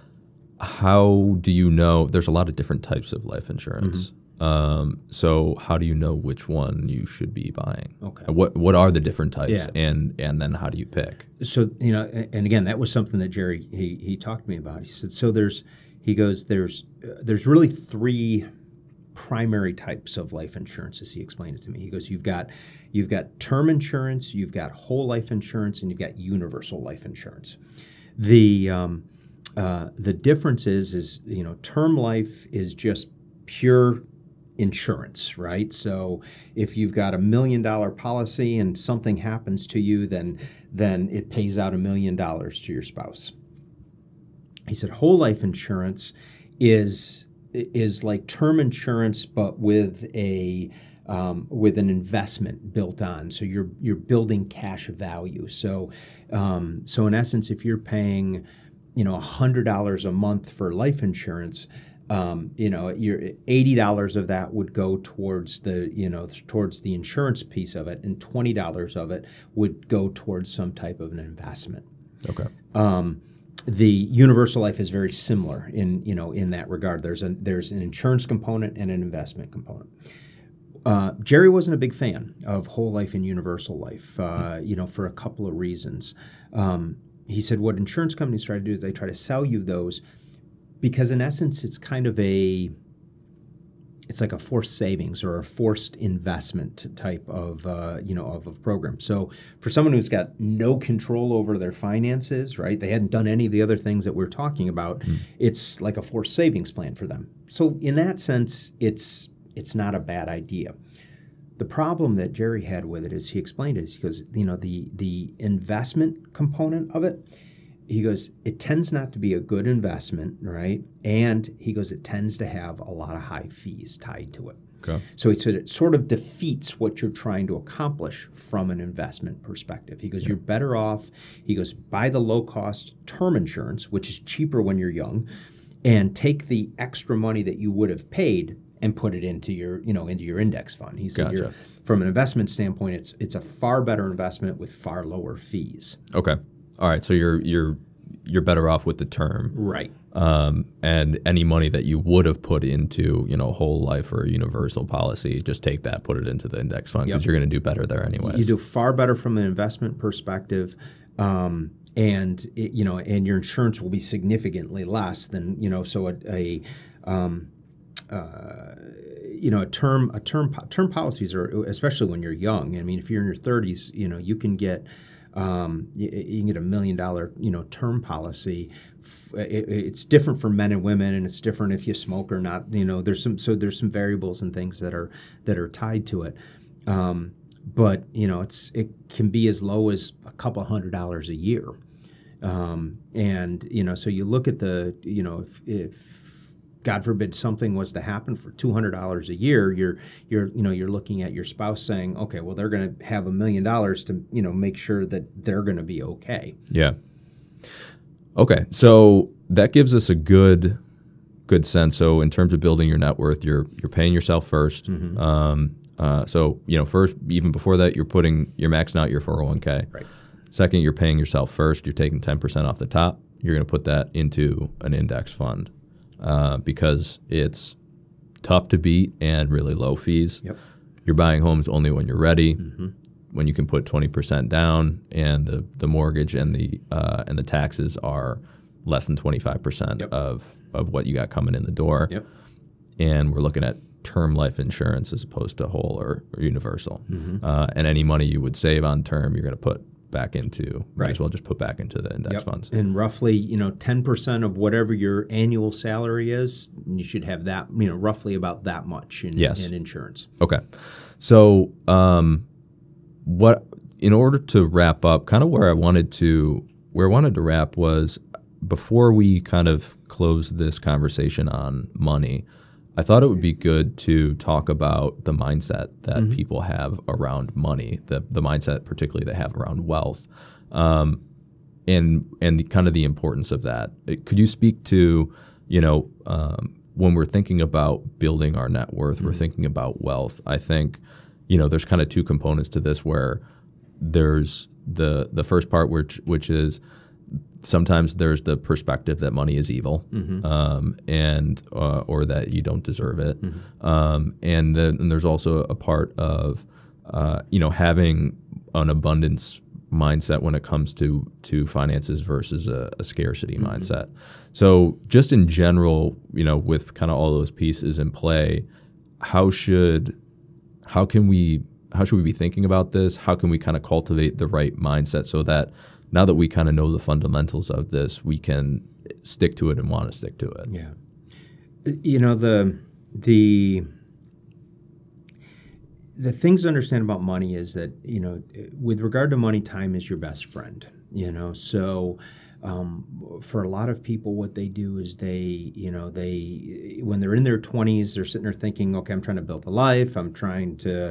How do you know? There's a lot of different types of life insurance. So how do you know which one you should be buying? Okay. What are the different types, Yeah. and then how do you pick? So and again, that was something that Jerry he talked to me about. He said, so there's really three primary types of life insurance, as he explained it to me. He goes, you've got term insurance, you've got whole life insurance, and you've got universal life insurance. The difference is term life is just pure insurance, right? So if you've got $1 million policy and something happens to you, then it pays out $1 million to your spouse. He said whole life insurance is like term insurance, but with an investment built on. So you're building cash value. So in essence, if you're paying $100 a month for life insurance, your $80 of that would go towards the insurance piece of it, and $20 of it would go towards some type of an investment. Okay. The universal life is very similar in that regard. There's an insurance component and an investment component. Jerry wasn't a big fan of whole life and universal life, for a couple of reasons. He said what insurance companies try to do is they try to sell you those because in essence it's kind of a it's like a forced savings or a forced investment type of of a program. So for someone who's got no control over their finances, right? They hadn't done any of the other things that we're talking about. It's like a forced savings plan for them. So in that sense, it's not a bad idea. The problem that Jerry had with it is he explained it. He goes, the investment component of it, he goes, it tends not to be a good investment, right? And he goes, it tends to have a lot of high fees tied to it. Okay. So he said it sort of defeats what you're trying to accomplish from an investment perspective. He goes, you're better off, he goes, buy the low-cost term insurance, which is cheaper when you're young, and take the extra money that you would have paid and put it into your index fund. He said, Gotcha. From an investment standpoint, it's a far better investment with far lower fees. Okay. All right. So you're better off with the term, Right. and any money that you would have put into whole life or a universal policy, just take that, put it into the index fund because you're going to do better there anyways. You do far better from an investment perspective. And your insurance will be significantly less than term policies are, especially when you're young. I mean, if you're in your 30s, you can get $1 million term policy. It's different for men and women, and it's different if you smoke or not. There's some variables and things that are tied to it. But it can be as low as a couple $100 a year. So you look at if God forbid something was to happen for $200 a year, you're looking at your spouse saying, okay, well, they're going to have $1 million to make sure that they're going to be okay. Yeah. Okay, so that gives us a good sense. So in terms of building your net worth, you're paying yourself first. Mm-hmm. First, even before that, you're maxing out your 401k. Right. Second, you're paying yourself first. You're taking 10% off the top. You're going to put that into an index fund because it's tough to beat and really low fees. Yep. You're buying homes only when you're ready, Mm-hmm. when you can put 20% down, and the mortgage and the taxes are less than 25% Yep. of what you got coming in the door. Yep. And we're looking at term life insurance as opposed to whole or universal. Mm-hmm. And any money you would save on term, you're going to put back into, might Right. as well just put back into the index Yep. funds. And roughly, 10% of whatever your annual salary is, you should have that, roughly about that much in insurance. Okay. So in order to wrap up, kind of where I wanted to wrap was before we kind of close this conversation on money, I thought it would be good to talk about the mindset that Mm-hmm. people have around money, the mindset particularly they have around wealth, and kind of the importance of that. Could you speak to, when we're thinking about building our net worth, we're thinking about wealth. I think, there's kind of two components to this where there's the first part which is sometimes there's the perspective that money is evil, and or that you don't deserve it, and then there's also a part of having an abundance mindset when it comes to finances versus a scarcity mindset. So just in general, with kind of all those pieces in play, how should we be thinking about this? How can we kind of cultivate the right mindset so that now that we kind of know the fundamentals of this, we can stick to it and want to stick to it? Yeah. The things to understand about money is that, with regard to money, time is your best friend, So for a lot of people, what they do is they when they're in their 20s, they're sitting there thinking, okay, I'm trying to build a life. I'm trying to,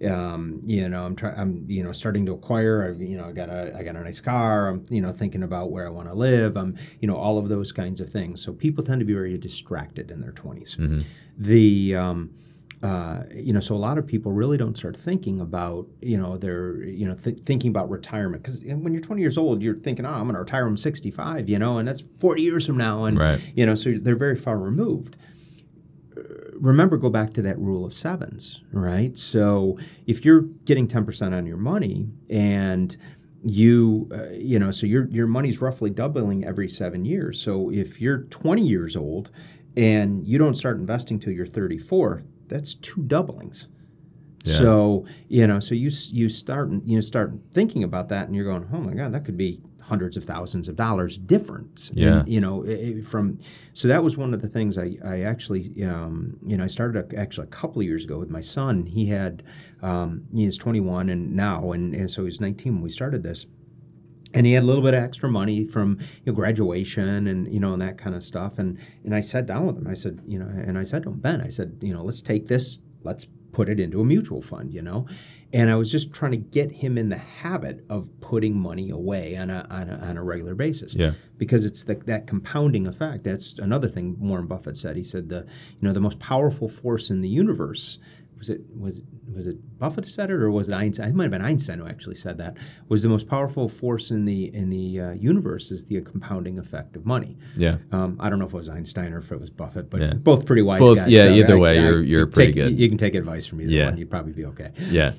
I'm starting to acquire. I got a nice car. I'm, thinking about where I want to live. I'm, all of those kinds of things. So people tend to be very distracted in their 20s. Mm-hmm. So a lot of people really don't start thinking about, thinking about retirement. Because when you're 20 years old, you're thinking, I'm going to retire when I'm 65, and that's 40 years from now. And, right. So they're very far removed. Remember, go back to that rule of sevens, right? So if you're getting 10% on your money and so your money's roughly doubling every 7 years. So if you're 20 years old and you don't start investing till you're 34, that's 2 doublings. Yeah. So, so you start thinking about that, and you're going, oh my God, that could be hundreds of thousands of dollars difference. Yeah. And, so that was one of the things I actually, I started actually a couple of years ago with my son. He had, he's 21 and now, and so he's 19 when we started this. And he had a little bit of extra money from graduation and and that kind of stuff. And I sat down with him. I said, and I said to him, Ben, I said, let's take this, let's put it into a mutual fund, And I was just trying to get him in the habit of putting money away on a regular basis. Yeah. Because it's that compounding effect. That's another thing Warren Buffett said. He said the most powerful force in the universe, was it Buffett said it, or was it Einstein? It might have been Einstein who actually said that. Was the most powerful force in the universe is the compounding effect of money. Yeah. I don't know if it was Einstein or if it was Buffett, but Yeah. both pretty wise Both, guys. yeah. So Either way, you're pretty good. You can take advice from either Yeah. one. You'd probably be okay. Yeah.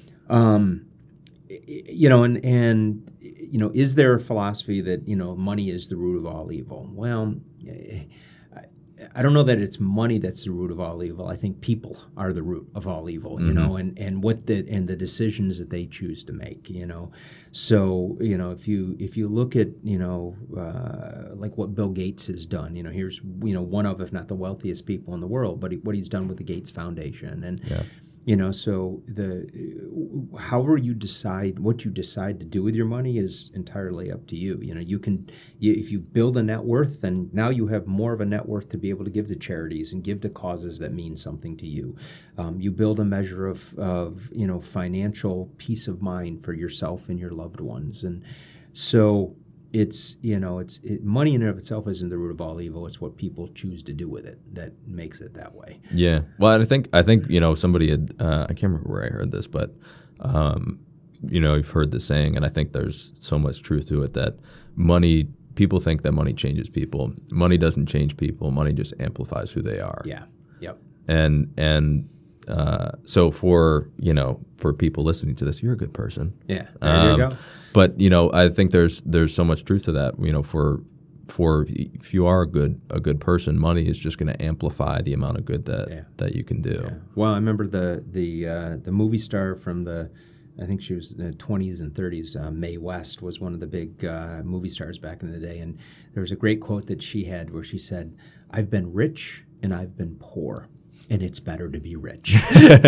Is there a philosophy that money is the root of all evil? Well, I don't know that it's money that's the root of all evil. I think people are the root of all evil, and the decisions that they choose to make, So, if you look at, like what Bill Gates has done, here's, one of, if not the wealthiest people in the world, but what he's done with the Gates Foundation, and so however you decide what you decide to do with your money is entirely up to you. If you build a net worth, then now you have more of a net worth to be able to give to charities and give to causes that mean something to you. You build a measure of financial peace of mind for yourself and your loved ones, and so. It's money in and of itself isn't the root of all evil. It's what people choose to do with it that makes it that way. Yeah. Well, I think somebody had I can't remember where I heard this, but you've heard the saying, and I think there's so much truth to it that people think that money changes people. Money doesn't change people. Money just amplifies who they are. Yeah. Yep. And so for people listening to this, you're a good person. Yeah. There you go. But I think there's so much truth to that. For if you are a good person, money is just going to amplify the amount of good that you can do. Yeah. Well, I remember the movie star from I think she was in the 20s and 30s. Mae West was one of the big movie stars back in the day, and there was a great quote that she had where she said, "I've been rich and I've been poor, and it's better to be rich."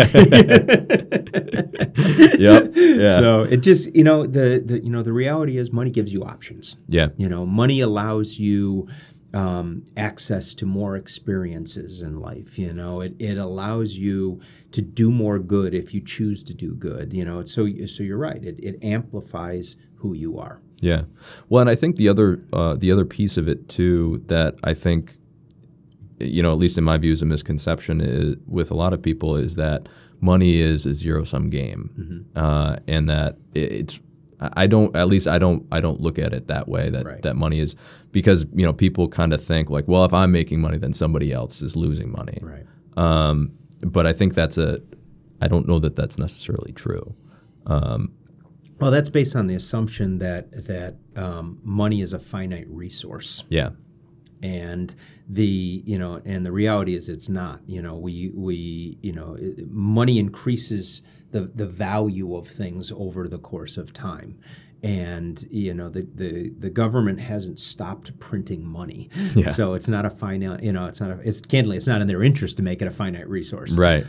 Yep. Yeah. So it just the reality is money gives you options. Yeah. Money allows you access to more experiences in life. It allows you to do more good if you choose to do good. So you're right. It amplifies who you are. Yeah. Well, and I think the other piece of it too that I think, at least in my view, is a misconception with a lot of people is that money is a zero-sum game, and that I don't look at it that way. That money is because people kind of think like, well, if I'm making money, then somebody else is losing money. Right. But I think I don't know that that's necessarily true. Well, that's based on the assumption that money is a finite resource. Yeah. And the reality is it's not. Money increases the value of things over the course of time. And the government hasn't stopped printing money, so it's not a finite. It's candidly, it's not in their interest to make it a finite resource, right?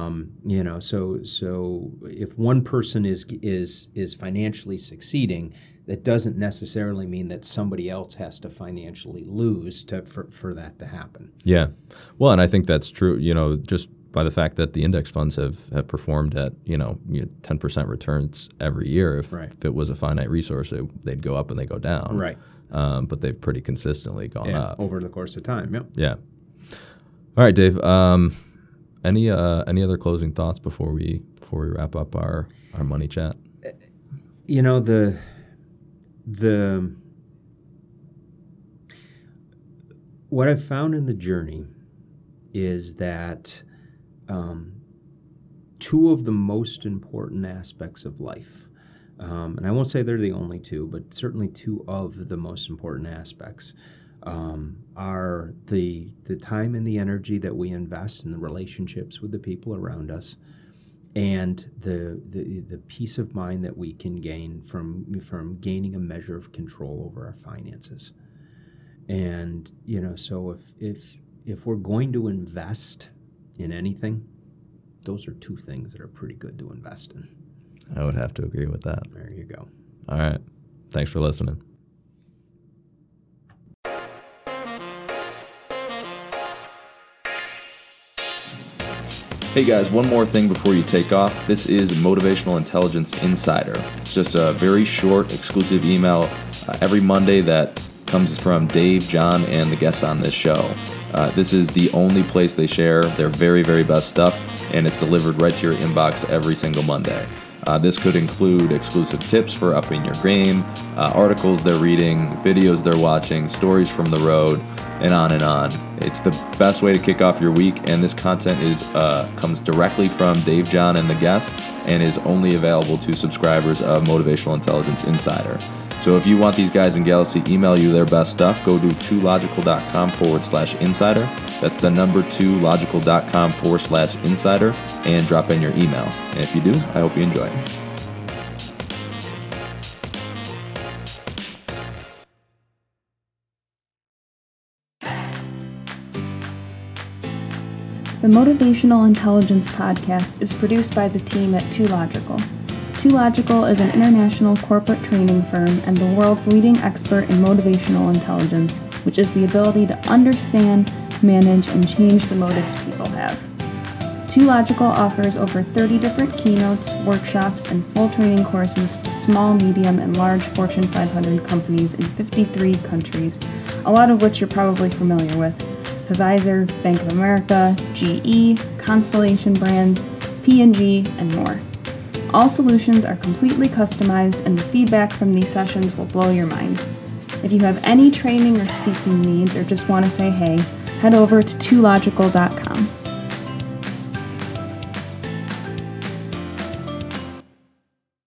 So if one person is financially succeeding, that doesn't necessarily mean that somebody else has to financially lose for that to happen. Yeah, well, and I think that's true. Just by the fact that the index funds have performed at 10% returns every year. If it was a finite resource, they'd go up and they go down. Right. But they've pretty consistently gone up over the course of time. Yep. Yeah. All right, Dave. Any other closing thoughts before we wrap up our money chat? What I've found in the journey is that two of the most important aspects of life, and I won't say they're the only two, but certainly two of the most important aspects, are the time and the energy that we invest in the relationships with the people around us, and the peace of mind that we can gain from gaining a measure of control over our finances. And so if we're going to invest in anything, those are two things that are pretty good to invest in. I would have to agree with that. There you go. All right. Thanks for listening. Hey guys, one more thing before you take off. This is Motivational Intelligence Insider. It's just a very short, exclusive email every Monday that comes from Dave, John, and the guests on this show. This is the only place they share their very, very best stuff, and it's delivered right to your inbox every single Monday. This could include exclusive tips for upping your game, articles they're reading, videos they're watching, stories from the road, and on and on. It's the best way to kick off your week, and this content comes directly from Dave, John, and the guests, and is only available to subscribers of Motivational Intelligence Insider. So if you want these guys and gals to email you their best stuff, go to 2logical.com/insider. That's the number 2logical.com/insider, and drop in your email. And if you do, I hope you enjoy. The Motivational Intelligence Podcast is produced by the team at 2Logical. 2Logical is an international corporate training firm and the world's leading expert in motivational intelligence, which is the ability to understand, manage, and change the motives people have. 2Logical offers over 30 different keynotes, workshops, and full training courses to small, medium, and large Fortune 500 companies in 53 countries, a lot of which you're probably familiar with: Pfizer, Bank of America, GE, Constellation Brands, P&G, and more. All solutions are completely customized, and the feedback from these sessions will blow your mind. If you have any training or speaking needs or just want to say hey, head over to 2logical.com.